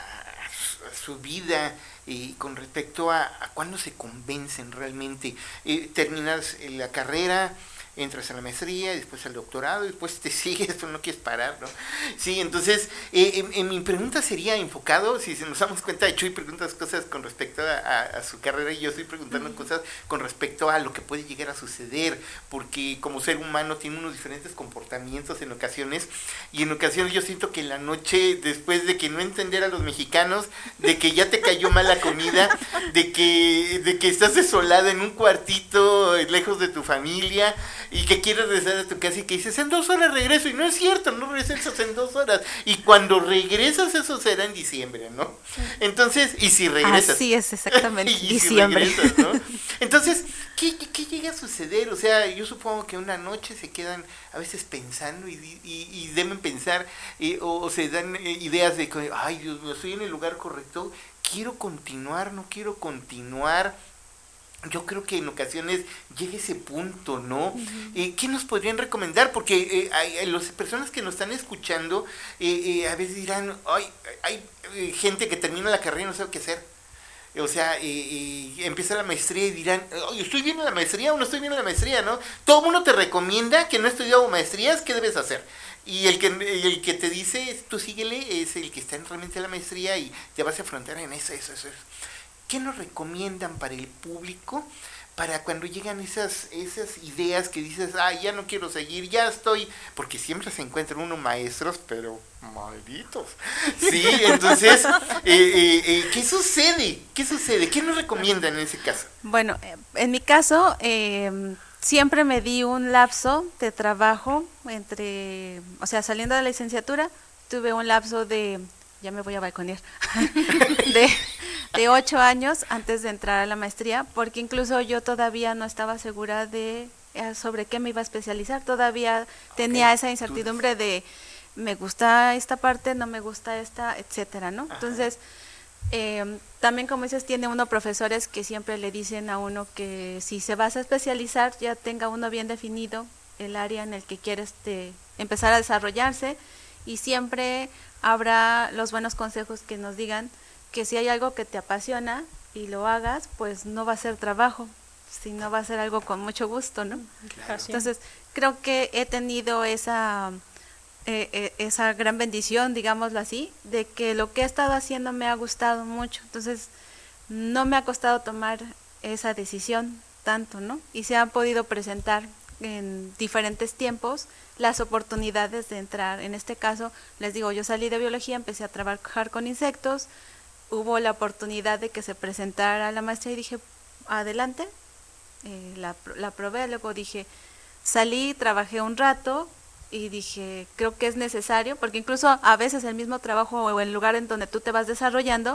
S4: a su vida y con respecto a, a cuándo se convencen realmente. Eh, terminas la carrera, entras a la maestría, después al doctorado, después te sigues, pero no quieres parar, ¿no? Sí, entonces, eh, en, en mi pregunta sería enfocado, si nos damos cuenta, de Chuy preguntas cosas con respecto a, a, a su carrera y yo estoy preguntando uh-huh. cosas con respecto a lo que puede llegar a suceder, porque como ser humano tiene unos diferentes comportamientos en ocasiones, y en ocasiones yo siento que en la noche, después de que no entender a los mexicanos, de que ya te cayó mal la comida, de que, de que estás desolada en un cuartito lejos de tu familia, y que quieres regresar a tu casa y que dices, en dos horas regreso, y no es cierto, no regresas en dos horas, y cuando regresas eso será en diciembre, ¿no? Entonces, y si regresas.
S6: Así es, exactamente,
S4: y
S6: diciembre.
S4: Si regresas, ¿no? Entonces, ¿qué, ¿qué llega a suceder? O sea, yo supongo que una noche se quedan a veces pensando y, y, y deben pensar, eh, o, o se dan eh, ideas de que, ay Dios mío, estoy en el lugar correcto, quiero continuar, no quiero continuar. Yo creo que en ocasiones llega ese punto, ¿no? Uh-huh. Eh, ¿Qué nos podrían recomendar? Porque eh, hay, hay las personas que nos están escuchando eh, eh, a veces dirán, ay, hay eh, gente que termina la carrera y no sabe qué hacer. O sea, eh, eh, empieza la maestría y dirán, oye, ¿estoy bien en la maestría o no estoy bien en la maestría, no? Todo el mundo te recomienda que no has estudiado maestrías, ¿qué debes hacer? Y el que el que te dice, tú síguele, es el que está en realmente en la maestría y te vas a afrontar en eso, eso, eso. ¿Qué nos recomiendan para el público para cuando llegan esas esas ideas que dices, ah, ya no quiero seguir, ya estoy, porque siempre se encuentran unos maestros, pero malditos, sí, entonces, eh, eh, eh, ¿qué sucede? ¿Qué sucede? ¿Qué nos recomiendan en ese caso?
S6: Bueno, en mi caso, eh, siempre me di un lapso de trabajo entre, o sea, saliendo de la licenciatura, tuve un lapso de, ya me voy a balconear, de... de ocho años antes de entrar a la maestría, porque incluso yo todavía no estaba segura de eh, sobre qué me iba a especializar, todavía tenía okay. esa incertidumbre de me gusta esta parte, no me gusta esta, etcétera, ¿no? Ajá. Entonces, eh, también como dices, tiene uno profesores que siempre le dicen a uno que si se va a especializar, ya tenga uno bien definido el área en el que quiere este, empezar a desarrollarse, y siempre habrá los buenos consejos que nos digan que si hay algo que te apasiona y lo hagas, pues no va a ser trabajo, sino va a ser algo con mucho gusto, ¿no? Claro. Entonces, creo que he tenido esa eh, eh, esa gran bendición, digámoslo así, de que lo que he estado haciendo me ha gustado mucho. Entonces, no me ha costado tomar esa decisión tanto, ¿no? Y se han podido presentar en diferentes tiempos las oportunidades de entrar. En este caso, les digo, yo salí de biología, empecé a trabajar con insectos, hubo la oportunidad de que se presentara la maestría y dije, adelante, eh, la, la probé, luego dije, salí, trabajé un rato y dije, creo que es necesario, porque incluso a veces el mismo trabajo o el lugar en donde tú te vas desarrollando,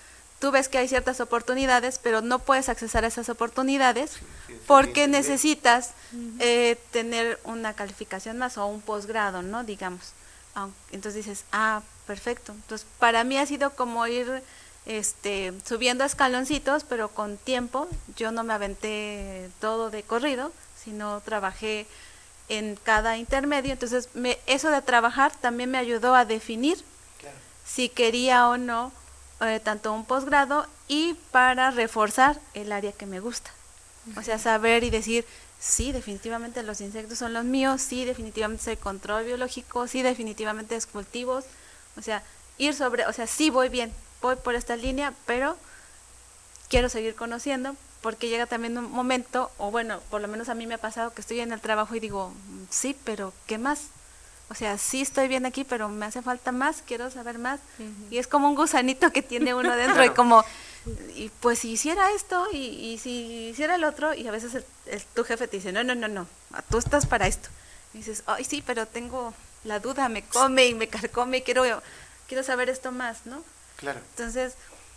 S6: tú ves que hay ciertas oportunidades, pero no puedes accesar a esas oportunidades sí, sí, porque sí, necesitas uh-huh. eh, tener una calificación más o un posgrado, ¿no? Digamos. Entonces dices, ah, perfecto. Entonces, para mí ha sido como ir este, subiendo escaloncitos, pero con tiempo. Yo no me aventé todo de corrido, sino trabajé en cada intermedio. Entonces, me, eso de trabajar también me ayudó a definir claro. si quería o no eh, tanto un posgrado y para reforzar el área que me gusta. Uh-huh. O sea, saber y decir, sí, definitivamente los insectos son los míos, sí, definitivamente es el control biológico, sí, definitivamente es cultivos, o sea, ir sobre, o sea, sí voy bien, voy por esta línea, pero quiero seguir conociendo, porque llega también un momento, o bueno, por lo menos a mí me ha pasado que estoy en el trabajo y digo, sí, pero ¿qué más? O sea, sí estoy bien aquí, pero me hace falta más, quiero saber más. Uh-huh. Y es como un gusanito que tiene uno dentro claro. y como, y pues si hiciera esto y, y si hiciera el otro, y a veces el, el, tu jefe te dice, no, no, no, no, tú estás para esto. Y dices, ay, sí, pero tengo la duda, me come y me carcome y quiero, quiero saber esto más, ¿no?
S4: Claro.
S6: Entonces,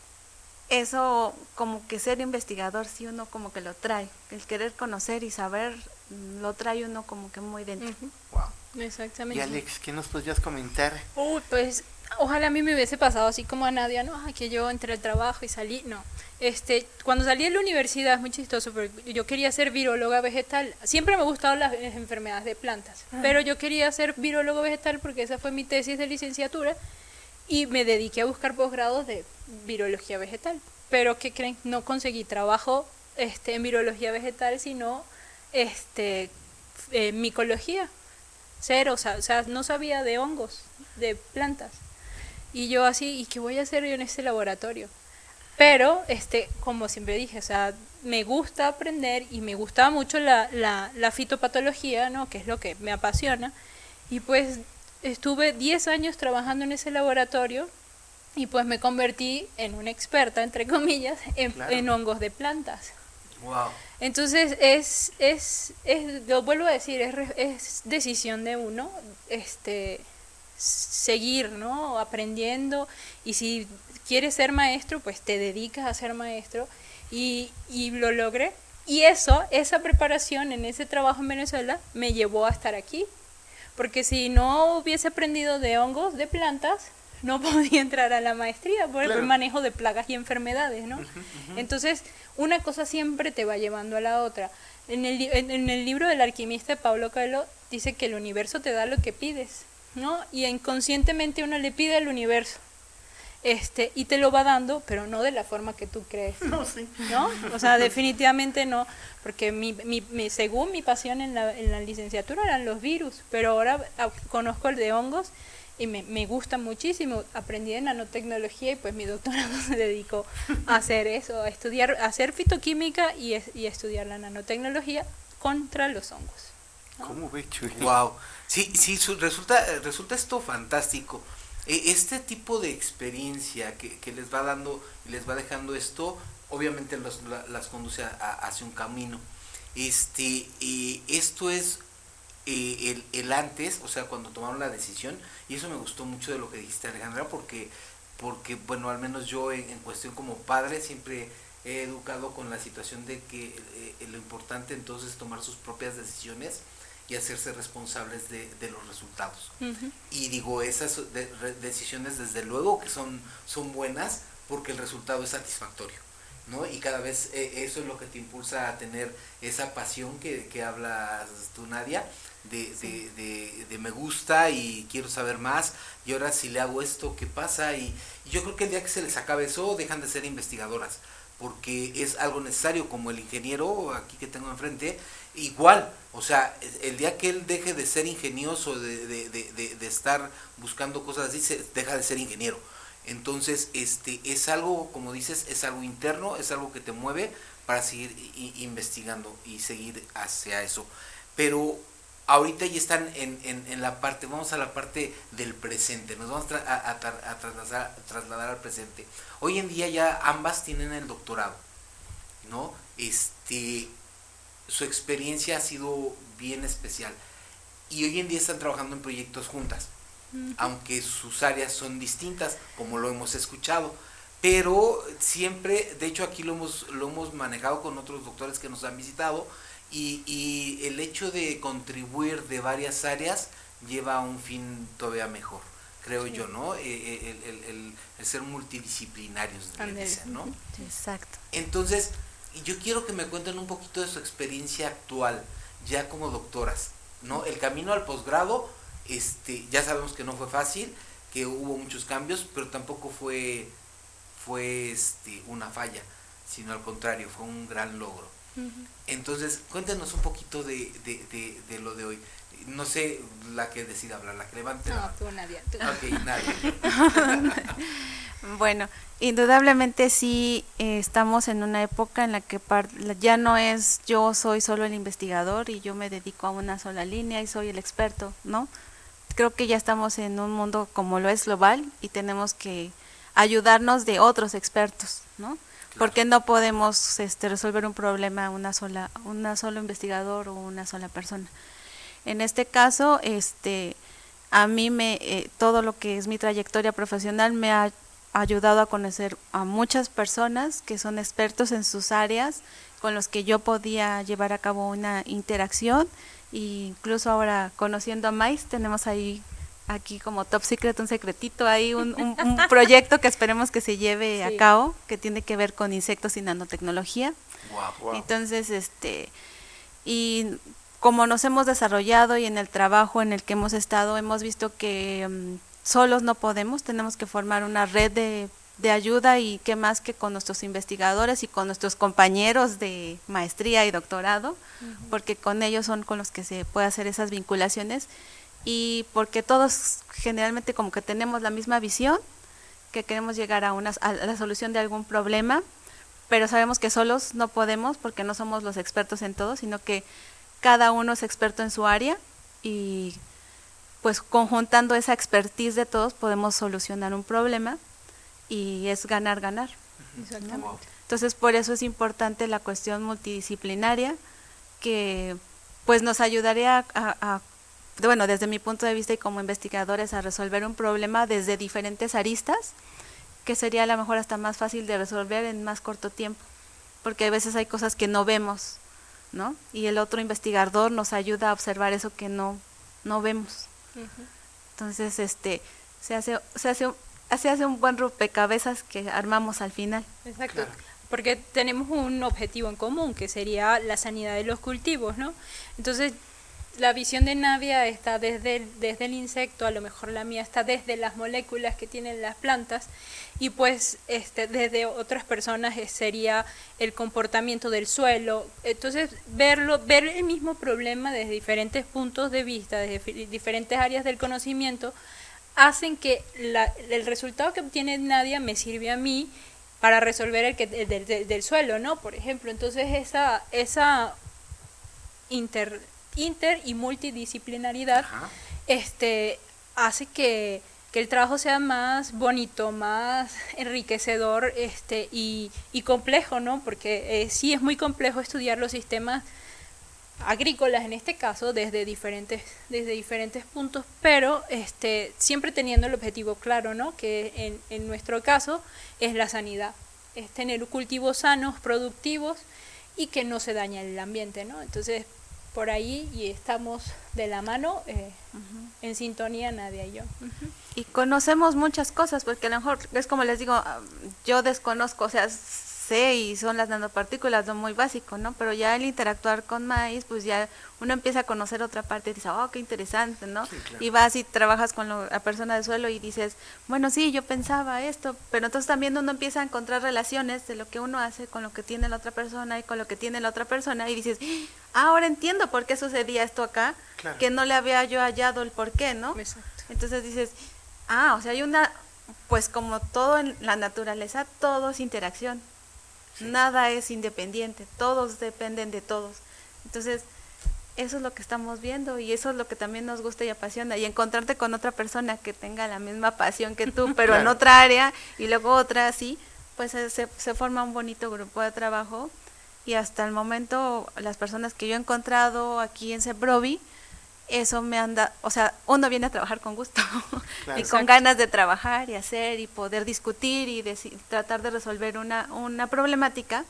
S6: eso como que ser investigador, sí uno como que lo trae, el querer conocer y saber, lo trae uno como que muy dentro.
S4: Uh-huh. Wow.
S7: Exactamente.
S4: Y Alex, ¿qué nos podrías comentar?
S7: Uy, pues ojalá a mí me hubiese pasado así como a Nadia, ¿no? Que yo entré al trabajo y salí, no. Este, cuando salí de la universidad es muy chistoso, porque yo quería ser viróloga vegetal. Siempre me han gustado las, las enfermedades de plantas, ah. pero yo quería ser virólogo vegetal porque esa fue mi tesis de licenciatura y me dediqué a buscar posgrados de virología vegetal. Pero ¿qué creen? No conseguí trabajo este, en virología vegetal, sino este, eh, micología. Cero, o sea, o sea, no sabía de hongos, de plantas. Y yo así, ¿y qué voy a hacer yo en este laboratorio? Pero, este, como siempre dije, o sea, me gusta aprender y me gustaba mucho la, la, la fitopatología, ¿no? Que es lo que me apasiona. Y pues estuve diez años trabajando en ese laboratorio y pues me convertí en una experta, entre comillas, en, claro. en hongos de plantas.
S5: Wow.
S7: Entonces es, es, es, lo vuelvo a decir, es, es decisión de uno, este, seguir, ¿no? Aprendiendo, y si quieres ser maestro, pues te dedicas a ser maestro, y, y lo logré. Y eso, esa preparación en ese trabajo en Venezuela me llevó a estar aquí, porque si no hubiese aprendido de hongos, de plantas, no podía entrar a la maestría por claro. el manejo de plagas y enfermedades, ¿no? Uh-huh, uh-huh. Entonces, una cosa siempre te va llevando a la otra. En el, en, en el libro del alquimista de Paulo Coelho dice que el universo te da lo que pides, ¿no? Y inconscientemente uno le pide al universo, este, y te lo va dando, pero no de la forma que tú crees,
S4: no, sí.
S7: ¿no? O sea, definitivamente no, porque mi, mi, mi, según mi pasión en la, en la licenciatura eran los virus, pero ahora conozco el de hongos, y me, me gusta muchísimo. Aprendí en nanotecnología y pues mi doctorado se dedicó a hacer eso, a estudiar, a hacer fitoquímica y, y a estudiar la nanotecnología contra los hongos, ¿no?
S4: ¿Cómo ves, Chuy?
S5: Wow. Sí, sí, su, resulta, resulta esto fantástico. Este tipo de experiencia que, que les va dando y les va dejando esto, obviamente los, la, las conduce a, a, hacia un camino. Este, y esto es Eh, el, el antes, o sea, cuando tomaron la decisión, y eso me gustó mucho de lo que dijiste, Alejandra, porque, porque bueno, al menos yo en, en cuestión como padre siempre he educado con la situación de que eh, lo importante entonces es tomar sus propias decisiones y hacerse responsables de, de los resultados. Uh-huh. Y digo, esas de, de, decisiones desde luego que son, son buenas porque el resultado es satisfactorio, ¿no? Y cada vez eh, eso es lo que te impulsa a tener esa pasión que, que hablas tú, Nadia, de, sí. de, de, de me gusta y quiero saber más, y ahora si le hago esto, ¿qué pasa? Y, y yo creo que el día que se les acabe eso, dejan de ser investigadoras, porque es algo necesario, como el ingeniero aquí que tengo enfrente, igual, o sea, el día que él deje de ser ingenioso, de, de, de, de, de estar buscando cosas así, se deja de ser ingeniero. Entonces, este es algo, como dices, es algo interno, es algo que te mueve para seguir i- investigando y seguir hacia eso. Pero ahorita ya están en, en, en la parte, vamos a la parte del presente, nos vamos tra- a, a, a, trasladar, a trasladar al presente. Hoy en día ya ambas tienen el doctorado, ¿no? Este, su experiencia ha sido bien especial y hoy en día están trabajando en proyectos juntas. Aunque sus áreas son distintas, como lo hemos escuchado, pero siempre, de hecho aquí lo hemos, lo hemos manejado con otros doctores que nos han visitado, y, y el hecho de contribuir de varias áreas lleva a un fin todavía mejor, creo sí. yo, ¿no? El, el, el, el, el ser multidisciplinarios, ¿no?
S6: Exacto.
S5: Entonces, yo quiero que me cuenten un poquito de su experiencia actual, ya como doctoras, ¿no? El camino al posgrado, este, ya sabemos que no fue fácil, que hubo muchos cambios, pero tampoco fue, fue este, una falla, sino al contrario, fue un gran logro. Entonces, cuéntenos un poquito de, de, de, de lo de hoy. No sé, la que decida hablar, la que levante la
S7: No,
S5: mano.
S7: tú, Nadia. Tú.
S5: Ok, Nadia.
S6: Bueno, indudablemente sí eh, estamos en una época en la que par- ya no es yo soy solo el investigador y yo me dedico a una sola línea y soy el experto, ¿no? Creo que ya estamos en un mundo como lo es global y tenemos que ayudarnos de otros expertos, ¿no? Porque no podemos este, resolver un problema una sola, una solo investigador o una sola persona. En este caso, este, a mí me eh, todo lo que es mi trayectoria profesional me ha ayudado a conocer a muchas personas que son expertos en sus áreas, con los que yo podía llevar a cabo una interacción, e incluso ahora conociendo a Mais, tenemos ahí aquí como top secret, un secretito, ahí un, un, un proyecto que esperemos que se lleve
S7: Sí.
S6: a cabo, que tiene que ver con insectos y nanotecnología.
S5: Wow.
S4: Wow.
S6: Entonces, este, y como nos hemos desarrollado y en el trabajo en el que hemos estado, hemos visto que um, solos no podemos, tenemos que formar una red de, de ayuda y qué más que con nuestros investigadores y con nuestros compañeros de maestría y doctorado, uh-huh. porque con ellos son con los que se puede hacer esas vinculaciones y porque todos generalmente como que tenemos la misma visión, que queremos llegar a, una, a la solución de algún problema, pero sabemos que solos no podemos porque no somos los expertos en todo, sino que cada uno es experto en su área y pues conjuntando esa expertise de todos podemos solucionar un problema y es ganar, ganar.
S7: Exactamente.
S5: Wow.
S6: Entonces por eso es importante la cuestión multidisciplinaria que pues nos ayudaría a, a, a bueno, desde mi punto de vista y como investigadores a resolver un problema desde diferentes aristas, que sería a lo mejor hasta más fácil de resolver en más corto tiempo, porque a veces hay cosas que no vemos, ¿no? Y el otro investigador nos ayuda a observar eso que no, no vemos.
S7: Uh-huh.
S6: Entonces, este, se hace, se hace, se hace un buen rompecabezas que armamos al final.
S7: Exacto.
S4: Claro.
S7: Porque tenemos un objetivo en común, que sería la sanidad de los cultivos, ¿no? Entonces, la visión de Nadia está desde el, desde el insecto, a lo mejor la mía está desde las moléculas que tienen las plantas, y pues este desde otras personas sería el comportamiento del suelo. Entonces, verlo, ver el mismo problema desde diferentes puntos de vista, desde diferentes áreas del conocimiento, hacen que la, el resultado que obtiene Nadia me sirve a mí para resolver el, que, el del, del, del suelo, ¿no? Por ejemplo, entonces esa, esa inter... inter y multidisciplinaridad,
S5: Ajá.
S7: este hace que, que el trabajo sea más bonito, más enriquecedor este y, y complejo, ¿no? Porque eh, sí es muy complejo estudiar los sistemas agrícolas en este caso desde diferentes desde diferentes puntos, pero este siempre teniendo el objetivo claro, ¿no? Que en, en nuestro caso es la sanidad, es tener cultivos sanos, productivos y que no se dañe el ambiente, ¿no? Entonces por ahí y estamos de la mano eh, uh-huh. en sintonía Nadia y yo. Uh-huh.
S6: Y conocemos muchas cosas, porque a lo mejor es como les digo, yo desconozco, o sea, sé y son las nanopartículas, lo muy básico, ¿no? Pero ya el interactuar con maíz, pues ya uno empieza a conocer otra parte y dice, oh, qué interesante, ¿no?
S5: Sí, claro.
S6: Y vas y trabajas con lo, la persona de suelo y dices, bueno, sí, yo pensaba esto, pero entonces también uno empieza a encontrar relaciones de lo que uno hace con lo que tiene la otra persona y con lo que tiene la otra persona y dices, ah, ahora entiendo por qué sucedía esto acá,
S4: Claro.
S6: que no le había yo hallado el por qué, ¿no?
S7: Exacto.
S6: Entonces dices, ah, o sea, hay una, pues como todo en la naturaleza, todo es interacción. Sí. Nada es independiente, todos dependen de todos. Entonces, eso es lo que estamos viendo y eso es lo que también nos gusta y apasiona. Y encontrarte con otra persona que tenga la misma pasión que tú, pero claro. en otra área y luego otra así, pues se, se forma un bonito grupo de trabajo. Y hasta el momento, las personas que yo he encontrado aquí en CEPROVI, eso me anda, o sea, uno viene a trabajar con gusto claro. y con Exacto. ganas de trabajar y hacer y poder discutir y de, tratar de resolver una, una problemática,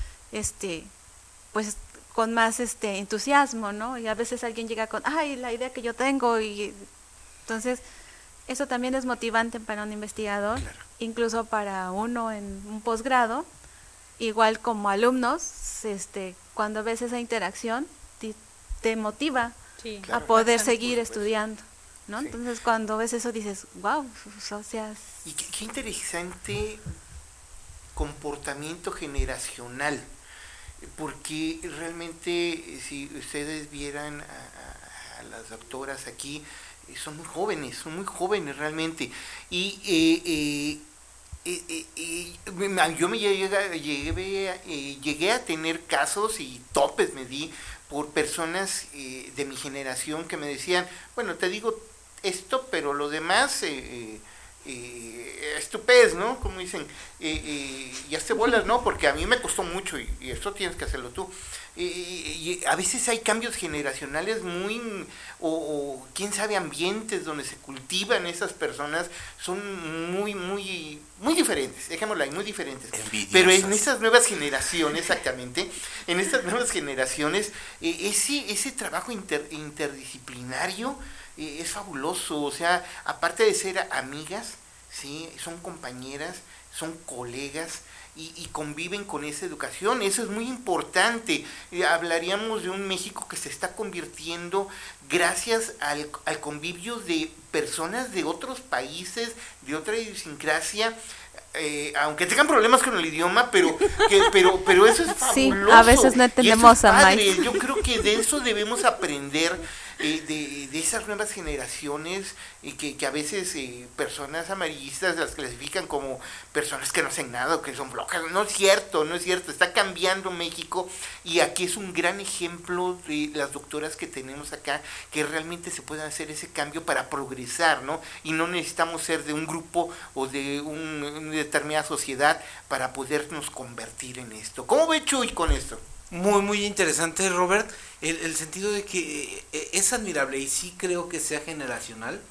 S6: este, pues con más este entusiasmo, ¿no? Y a veces alguien llega con, ay, la idea que yo tengo y entonces eso también es motivante para un investigador, claro. incluso para uno en un posgrado, igual como alumnos, este, cuando ves esa interacción te, te motiva.
S7: Sí,
S6: claro, a poder seguir estudiando, ¿no? Sí. Entonces cuando ves eso dices, wow, o sea...
S4: Y qué, qué interesante comportamiento generacional. porque realmente si ustedes vieran a, a, a las doctoras aquí, son muy jóvenes, son muy jóvenes realmente, y eh, eh, eh, eh, eh, yo me llegué, llegué, eh, llegué a tener casos y topes me di por personas eh, de mi generación que me decían, bueno, te digo esto, pero lo demás... Eh, eh, Eh, estupez, ¿no? Como dicen, eh, eh, ya te bolas, ¿no? Porque a mí me costó mucho y, y esto tienes que hacerlo tú. Eh, y a veces hay cambios generacionales muy, o, o quién sabe, ambientes donde se cultivan esas personas, son muy, muy, muy diferentes, dejémoslo ahí, muy diferentes.
S5: Envidiosas.
S4: Pero en estas nuevas generaciones, exactamente, en estas nuevas generaciones, eh, ese, ese trabajo inter, interdisciplinario, es fabuloso, o sea, aparte de ser amigas, ¿sí? Son compañeras, son colegas y, y conviven con esa educación, eso es muy importante. Eh, hablaríamos de un México que se está convirtiendo gracias al, al convivio de personas de otros países, de otra idiosincrasia, eh, aunque tengan problemas con el idioma, pero que, pero pero eso es fabuloso.
S6: Sí, a veces no entendemos a
S4: Maíz. Yo creo que de eso debemos aprender. Eh, de, de esas nuevas generaciones eh, que, que a veces eh, personas amarillistas las clasifican como personas que no hacen nada o que son flojas. No es cierto, no es cierto, está cambiando México y aquí es un gran ejemplo de las doctoras que tenemos acá que realmente se puede hacer ese cambio para progresar, ¿no? Y no necesitamos ser de un grupo o de un, una determinada sociedad para podernos convertir en esto. ¿Cómo ve Chuy con esto?
S5: Muy, muy interesante, Robert, el, el sentido de que eh, es admirable y sí creo que sea generacional,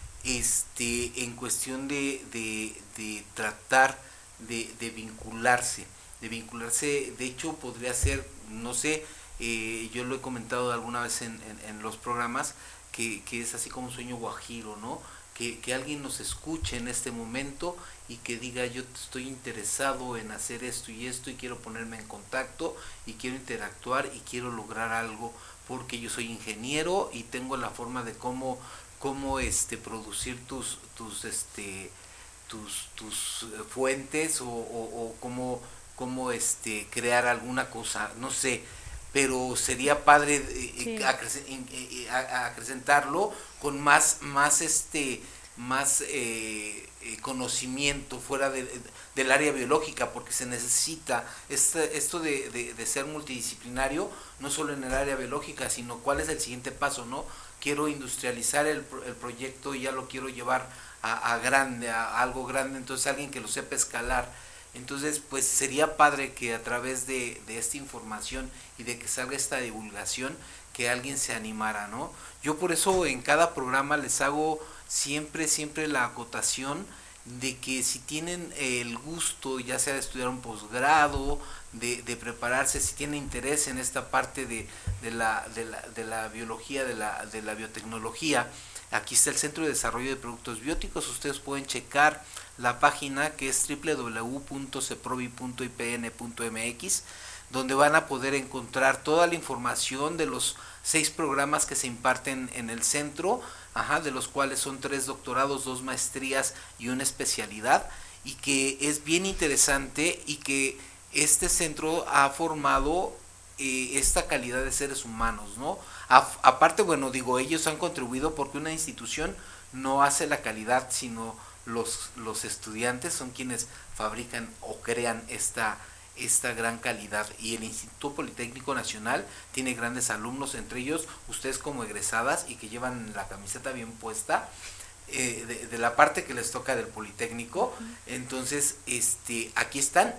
S5: este, en cuestión de, de, de tratar de, de vincularse, de vincularse, de hecho podría ser, no sé, eh, yo lo he comentado alguna vez en, en, en los programas, que, que es así como un sueño guajiro, ¿no? Que, que alguien nos escuche en este momento y que diga yo estoy interesado en hacer esto y esto y quiero ponerme en contacto y quiero interactuar y quiero lograr algo porque yo soy ingeniero y tengo la forma de cómo, cómo este, producir tus, tus, este, tus, tus fuentes o, o, o cómo, cómo este, crear alguna cosa, no sé, pero sería padre eh, sí. acrecent, eh, acrecentarlo con más, más este, más eh, eh, conocimiento fuera de, del área biológica, porque se necesita este, esto de, de, de ser multidisciplinario, no solo en el área biológica, sino cuál es el siguiente paso, ¿no? Quiero industrializar el, el proyecto y ya lo quiero llevar a, a grande, a, a algo grande, entonces alguien que lo sepa escalar. Entonces, pues sería padre que a través de, de esta información y de que salga esta divulgación, que alguien se animara, ¿no? Yo por eso en cada programa les hago siempre, siempre la acotación de que si tienen el gusto, ya sea de estudiar un posgrado, de, de prepararse, si tienen interés en esta parte de, de, la, de, la, de la biología, de la, de la biotecnología, aquí está el Centro de Desarrollo de Productos Bióticos, ustedes pueden checar la página que es doble u doble u doble u punto ceprobi punto i p n punto m x, donde van a poder encontrar toda la información de los seis programas que se imparten en el centro, ajá, de los cuales son tres doctorados, dos maestrías y una especialidad, y que es bien interesante y que este centro ha formado eh, esta calidad de seres humanos, ¿no? A, aparte, bueno, digo, ellos han contribuido porque una institución no hace la calidad, sino los, los estudiantes son quienes fabrican o crean esta, esta gran calidad, y el Instituto Politécnico Nacional tiene grandes alumnos, entre ellos ustedes como egresadas y que llevan la camiseta bien puesta, eh, de, de la parte que les toca del Politécnico. Entonces este aquí están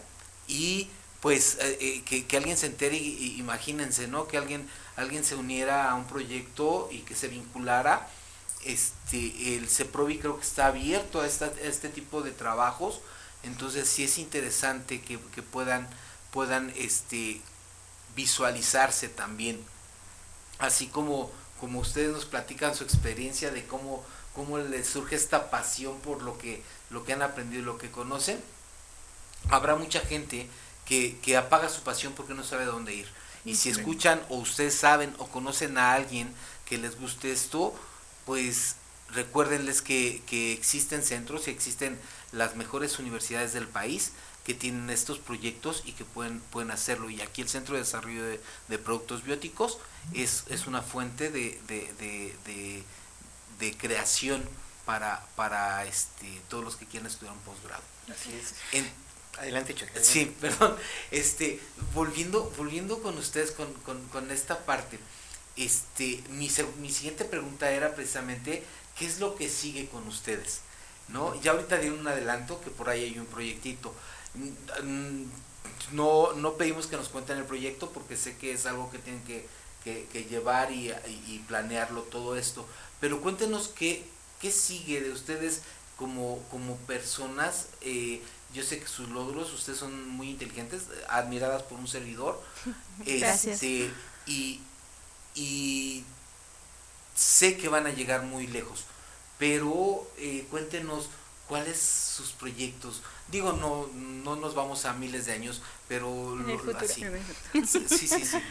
S5: y pues eh, que, que alguien se entere y, y imagínense, ¿no? Que alguien alguien se uniera a un proyecto y que se vinculara. Este el CEPROBI creo que está abierto a, esta, a este tipo de trabajos, entonces sí es interesante que, que puedan puedan este visualizarse también, así como como ustedes nos platican su experiencia de cómo cómo les surge esta pasión por lo que lo que han aprendido y lo que conocen. Habrá mucha gente que, que apaga su pasión porque no sabe dónde ir, y si escuchan o ustedes saben o conocen a alguien que les guste esto, pues recuérdenles que, que existen centros y existen las mejores universidades del país que tienen estos proyectos y que pueden pueden hacerlo, y aquí el Centro de Desarrollo de, de Productos Bióticos es, es una fuente de, de, de, de, de creación para, para este todos los que quieran estudiar un posgrado.
S4: Así es.
S5: En,
S4: Adelante, Chuck.
S5: Sí, perdón. Este, volviendo, volviendo con ustedes con, con, con esta parte, este, mi, mi siguiente pregunta era precisamente ¿qué es lo que sigue con ustedes? ¿No? Ya ahorita dieron un adelanto que por ahí hay un proyectito. No, no pedimos que nos cuenten el proyecto porque sé que es algo que tienen que, que, que llevar y, y planearlo todo esto. Pero cuéntenos qué, qué sigue de ustedes como, como personas. eh, Yo sé que sus logros, ustedes son muy inteligentes, admiradas por un servidor.
S6: Gracias.
S5: Este, y, y sé que van a llegar muy lejos, pero eh, cuéntenos cuáles sus proyectos. Digo, no no nos vamos a miles de años, pero
S7: En el
S5: lo,
S7: futuro.
S5: así. Sí, sí, sí.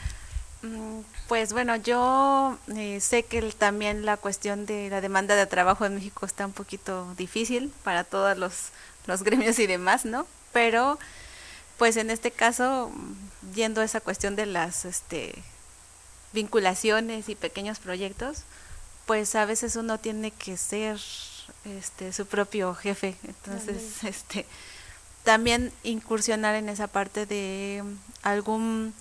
S6: Pues bueno, yo eh, sé que el, también la cuestión de la demanda de trabajo en México está un poquito difícil para todos los, los gremios y demás, ¿no? Pero pues en este caso, yendo a esa cuestión de las este, vinculaciones y pequeños proyectos, pues a veces uno tiene que ser este su propio jefe, entonces uh-huh. este también incursionar en esa parte de algún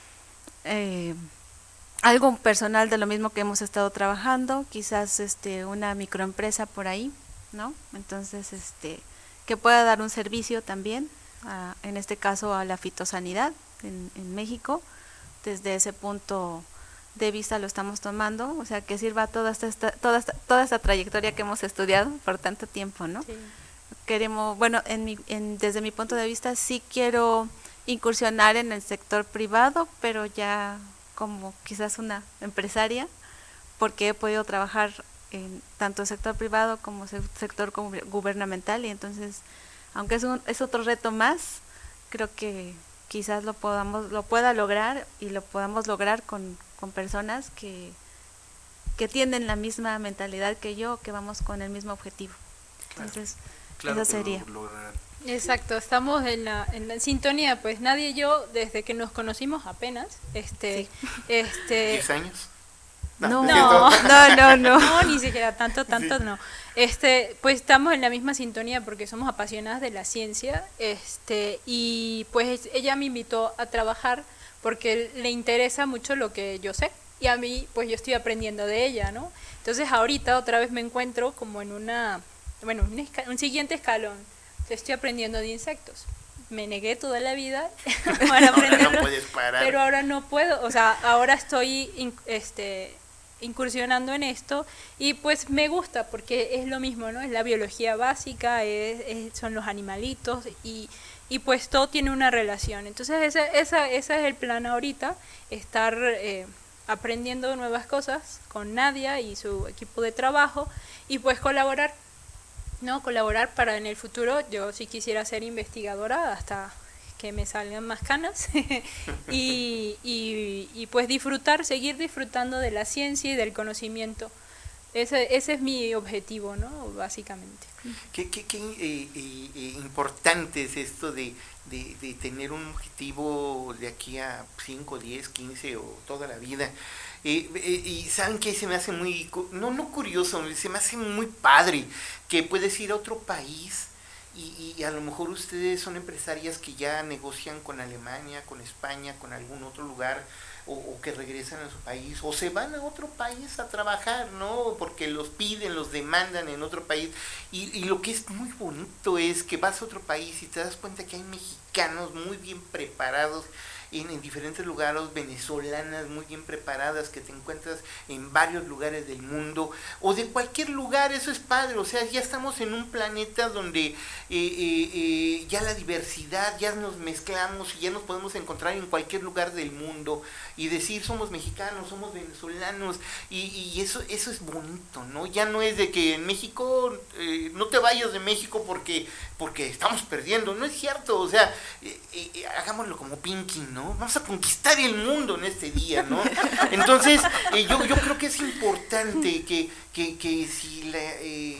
S6: eh, algo personal de lo mismo que hemos estado trabajando, quizás este una microempresa por ahí, ¿no? Entonces este que pueda dar un servicio también, a, en este caso a la fitosanidad en, en México. Desde ese punto de vista lo estamos tomando, o sea, que sirva toda esta toda esta, toda esta trayectoria que hemos estudiado por tanto tiempo, ¿no? Sí. Queremos, bueno, en mi, en, desde mi punto de vista sí quiero incursionar en el sector privado, pero ya como quizás una empresaria, porque he podido trabajar en tanto el sector privado como el sector gubernamental, y entonces, aunque es un, es otro reto más, creo que quizás lo podamos lo pueda lograr y lo podamos lograr con, con personas que que tienen la misma mentalidad que yo, que vamos con el mismo objetivo. Entonces,
S5: claro,
S6: eso sería.
S5: Lo, lo,
S7: Exacto, estamos en la, en la sintonía, pues nadie y yo, desde que nos conocimos apenas, este,
S6: sí.
S7: este,
S4: ¿diez años?
S6: No, no, no, no, no,
S7: no, ni siquiera tanto, tanto sí. no. Este, pues estamos en la misma sintonía porque somos apasionadas de la ciencia, este, y pues ella me invitó a trabajar porque le interesa mucho lo que yo sé, y a mí, pues yo estoy aprendiendo de ella, ¿no? Entonces ahorita otra vez me encuentro como en una, bueno, un, esca- un siguiente escalón. Estoy aprendiendo de insectos. Me negué toda la vida para aprenderlo,
S4: no puedes parar.
S7: Pero ahora no puedo, o sea, ahora estoy in, este incursionando en esto y pues me gusta porque es lo mismo, ¿no? Es la biología básica, es, es, son los animalitos y, y pues todo tiene una relación. Entonces esa, esa, ese es el plan ahorita, estar eh, aprendiendo nuevas cosas con Nadia y su equipo de trabajo y pues colaborar, ¿no? Colaborar para en el futuro, yo sí quisiera ser investigadora hasta que me salgan más canas y, y, y pues disfrutar, seguir disfrutando de la ciencia y del conocimiento. Ese, ese es mi objetivo, ¿no? Básicamente.
S4: Qué, qué, qué eh, eh, importante es esto de, de, de tener un objetivo de aquí a cinco, diez, quince o toda la vida. Eh, eh, y saben que se me hace muy, no, no curioso, se me hace muy padre que puedes ir a otro país y, y a lo mejor ustedes son empresarias que ya negocian con Alemania, con España, con algún otro lugar, o, o que regresan a su país, o se van a otro país a trabajar, ¿no? Porque los piden, los demandan en otro país, y, y lo que es muy bonito es que vas a otro país y te das cuenta que hay mexicanos muy bien preparados, En, en diferentes lugares, venezolanas muy bien preparadas que te encuentras en varios lugares del mundo o de cualquier lugar. Eso es padre, o sea, ya estamos en un planeta donde eh, eh, eh, ya la diversidad, ya nos mezclamos y ya nos podemos encontrar en cualquier lugar del mundo y decir somos mexicanos, somos venezolanos y, y eso eso es bonito, ¿no? Ya no es de que en México eh, no te vayas de México porque porque estamos perdiendo, no es cierto, o sea, eh, eh, hagámoslo como Pinky, ¿no? ¿no? Vamos a conquistar el mundo en este día, ¿no? Entonces, eh, yo, yo creo que es importante que, que, que si la, eh,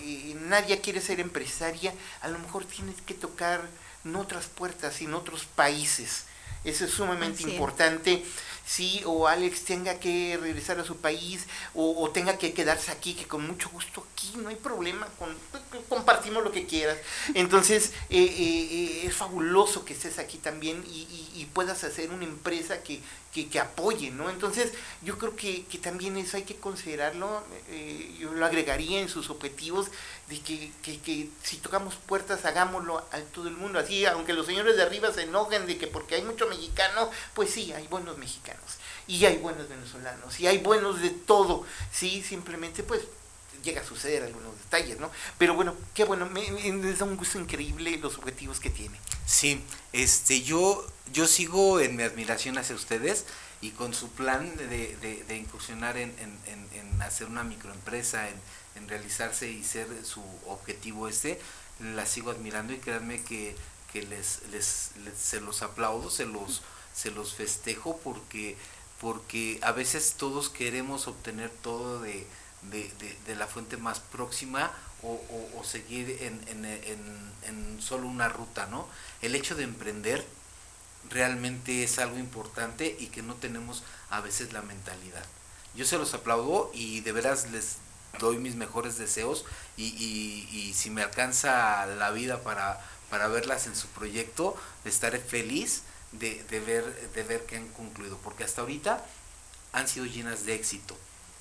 S4: Nadia quiere ser empresaria, a lo mejor tienes que tocar no otras puertas, sino otros países. Eso es sumamente
S6: Así
S4: importante. Es. Sí, o Alex tenga que regresar a su país, o, o tenga que quedarse aquí, que con mucho gusto aquí, no hay problema, con, compartimos lo que quieras. Entonces, eh, eh, es fabuloso que estés aquí también y, y, y puedas hacer una empresa que, que, que apoye, ¿no? Entonces, yo creo que, que también eso hay que considerarlo, eh, yo lo agregaría en sus objetivos, de que, que, que si tocamos puertas, hagámoslo a todo el mundo, así, aunque los señores de arriba se enojen de que porque hay mucho mexicano, pues sí, hay buenos mexicanos. Y hay buenos venezolanos, y hay buenos de todo, sí, simplemente pues llega a suceder algunos detalles, ¿no? Pero bueno, qué bueno, me, me da un gusto increíble los objetivos que tiene.
S5: Sí, este, yo, yo sigo en mi admiración hacia ustedes y con su plan de, de, de incursionar en, en, en, en hacer una microempresa, en, en realizarse y ser su objetivo este, la sigo admirando y créanme que, que les, les, les se los aplaudo, se los, se los festejo porque porque a veces todos queremos obtener todo de, de, de, de la fuente más próxima o, o, o seguir en, en, en, en solo una ruta, ¿no? El hecho de emprender realmente es algo importante y que no tenemos a veces la mentalidad. Yo se los aplaudo y de veras les doy mis mejores deseos y, y, y si me alcanza la vida para, para verlas en su proyecto, estaré feliz De, de ver de ver que han concluido, porque hasta ahorita han sido llenas de éxito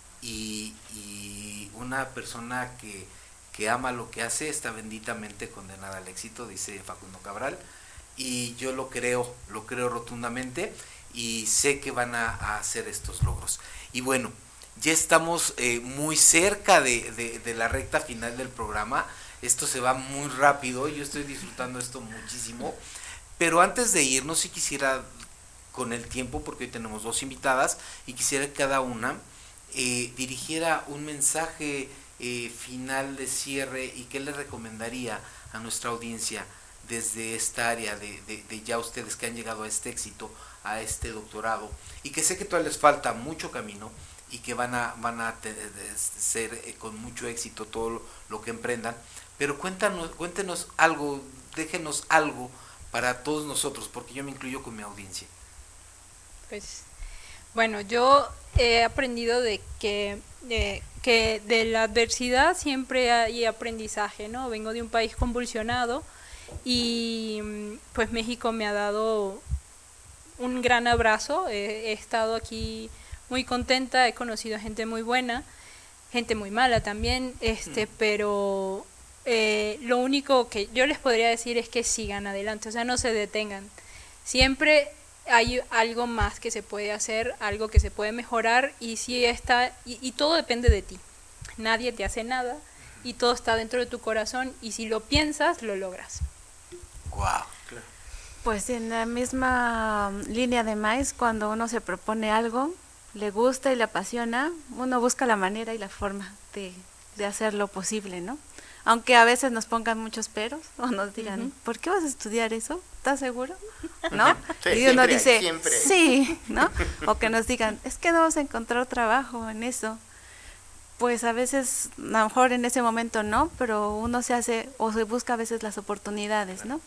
S5: y, y una persona que, que ama lo que hace está benditamente condenada al éxito, dice Facundo Cabral, y yo lo creo, lo creo rotundamente y sé que van a, a hacer estos logros. Y bueno, ya estamos eh, muy cerca de, de, de la recta final del programa, esto se va muy rápido, yo estoy disfrutando esto muchísimo. Pero antes de irnos, sí quisiera, con el tiempo, porque hoy tenemos dos invitadas, y quisiera que cada una eh, dirigiera un mensaje eh, final de cierre y qué le recomendaría a nuestra audiencia desde esta área de, de, de ya ustedes que han llegado a este éxito, a este doctorado, y que sé que todavía les falta mucho camino y que van a, van a te, de, ser eh, con mucho éxito todo lo, lo que emprendan, pero cuéntanos, cuéntenos algo, déjenos algo para todos nosotros, porque yo me incluyo con mi audiencia.
S7: Pues, bueno, yo he aprendido de que, de, que de la adversidad siempre hay aprendizaje, ¿no? Vengo de un país convulsionado y pues México me ha dado un gran abrazo, he, he estado aquí muy contenta, he conocido gente muy buena, gente muy mala también, este, mm. pero... Eh, lo único que yo les podría decir es que sigan adelante, o sea, no se detengan. Siempre hay algo más que se puede hacer, algo que se puede mejorar y si está y, y todo depende de ti. Nadie te hace nada y todo está dentro de tu corazón y si lo piensas, lo logras.
S5: Wow.
S6: Pues en la misma línea de Maíz, cuando uno se propone algo, le gusta y le apasiona, uno busca la manera y la forma de, de hacerlo posible, ¿no? Aunque a veces nos pongan muchos peros o nos digan, uh-huh. ¿por qué vas a estudiar eso? ¿Estás seguro? ¿No?
S4: Sí,
S6: y uno
S4: siempre,
S6: dice,
S4: siempre.
S6: sí, ¿no? O que nos digan, es que no vas a encontrar trabajo en eso. Pues a veces, a lo mejor en ese momento no, pero uno se hace o se busca a veces las oportunidades, ¿no?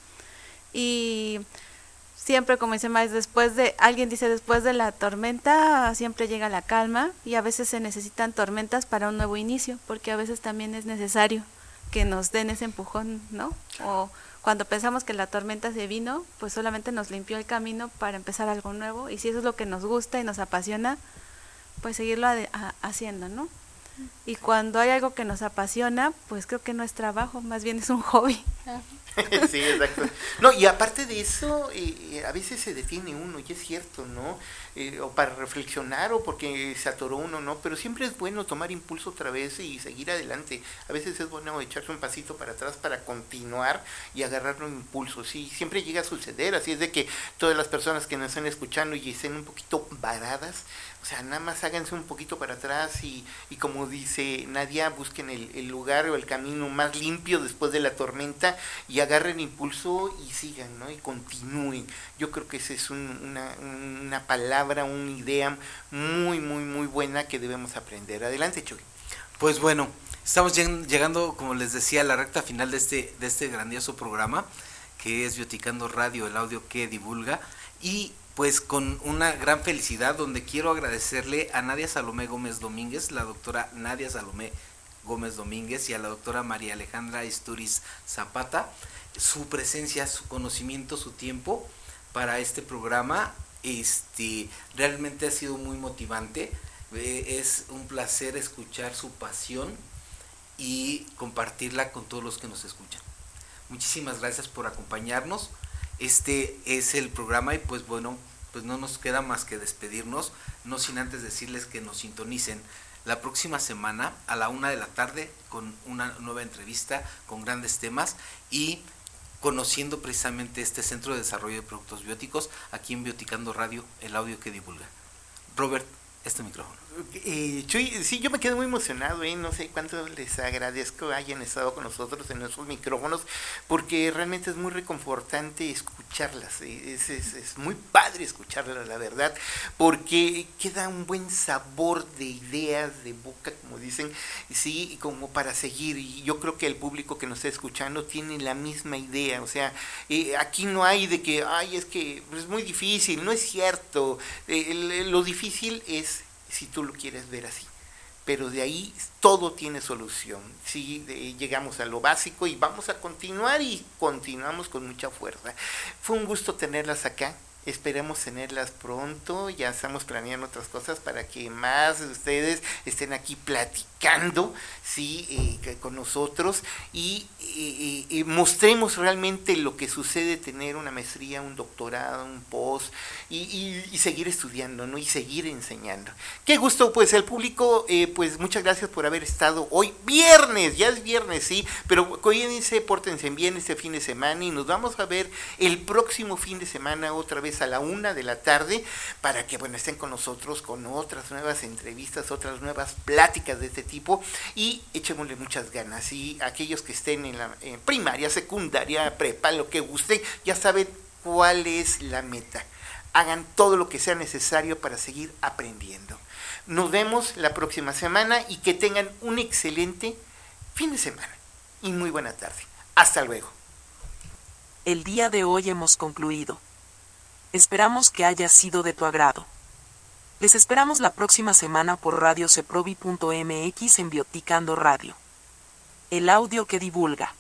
S6: Y siempre, como dice Maíz, después de, alguien dice, después de la tormenta siempre llega la calma y a veces se necesitan tormentas para un nuevo inicio, porque a veces también es necesario que nos den ese empujón, ¿no? O cuando pensamos que la tormenta se vino, pues solamente nos limpió el camino para empezar algo nuevo, y si eso es lo que nos gusta y nos apasiona, pues seguirlo a, a, haciendo, ¿no? Y cuando hay algo que nos apasiona, pues creo que no es trabajo, más bien es un hobby.
S4: Sí, exacto. No, y aparte de eso, eh, a veces se detiene uno, y es cierto, ¿no? Eh, o para reflexionar o porque se atoró uno, ¿no? Pero siempre es bueno tomar impulso otra vez y seguir adelante. A veces es bueno echarse un pasito para atrás para continuar y agarrar un impulso. Sí, siempre llega a suceder, así es de que todas las personas que nos están escuchando y estén un poquito varadas, o sea, nada más háganse un poquito para atrás y, y como dice Nadia, busquen el, el lugar o el camino más limpio después de la tormenta y agarren impulso y sigan, ¿no? Y continúen. Yo creo que esa es un, una, una palabra, una idea muy, muy, muy buena que debemos aprender. Adelante, Chuy.
S5: Pues bueno, estamos llegando, como les decía, a la recta final de este, de este grandioso programa, que es Bioticando Radio, el audio que divulga, y pues con una gran felicidad, donde quiero agradecerle a Nadia Salomé Gómez Domínguez, la doctora Nadia Salomé Gómez Domínguez, y a la doctora María Alejandra Isturiz Zapata, su presencia, su conocimiento, su tiempo para este programa. Este realmente ha sido muy motivante, eh, es un placer escuchar su pasión y compartirla con todos los que nos escuchan. Muchísimas gracias por acompañarnos. Este es el programa y pues bueno, pues no nos queda más que despedirnos, no sin antes decirles que nos sintonicen la próxima semana a la una de la tarde con una nueva entrevista con grandes temas y conociendo precisamente este Centro de Desarrollo de Productos Bióticos aquí en Bioticando Radio, el audio que divulga. Robert, este micrófono.
S4: Eh, Chuy, sí, yo me quedo muy emocionado, ¿eh? No sé cuánto les agradezco hayan estado con nosotros en nuestros micrófonos, porque realmente es muy reconfortante escucharlas, ¿eh? es, es, es muy padre escucharlas, la verdad, porque queda un buen sabor de ideas, de boca, como dicen, sí, como para seguir, y yo creo que el público que nos está escuchando tiene la misma idea, o sea, eh, aquí no hay de que, ay, es que es muy difícil, no es cierto, eh, el, lo difícil es si tú lo quieres ver así, pero de ahí todo tiene solución. Sí, de, llegamos a lo básico y vamos a continuar y continuamos con mucha fuerza. Fue un gusto tenerlas acá. Esperemos tenerlas pronto, ya estamos planeando otras cosas para que más de ustedes estén aquí platicando, sí, eh, con nosotros y, y, y mostremos realmente lo que sucede tener una maestría, un doctorado, un post y, y, y seguir estudiando, ¿no? Y seguir enseñando. Qué gusto, pues el público, eh, pues muchas gracias por haber estado hoy, viernes, ya es viernes, sí, pero cuídense, pórtense bien este fin de semana y nos vamos a ver el próximo fin de semana otra vez a la una de la tarde para que bueno estén con nosotros con otras nuevas entrevistas, otras nuevas pláticas de este tipo y echémosle muchas ganas. Y aquellos que estén en la en primaria, secundaria, prepa, lo que guste, ya saben cuál es la meta. Hagan todo lo que sea necesario para seguir aprendiendo. Nos vemos la próxima semana y que tengan un excelente fin de semana y muy buena tarde. Hasta luego.
S8: El día de hoy hemos concluido. Esperamos que haya sido de tu agrado. Les esperamos la próxima semana por radio ceprobi punto m x en Bioticando Radio, el audio que divulga.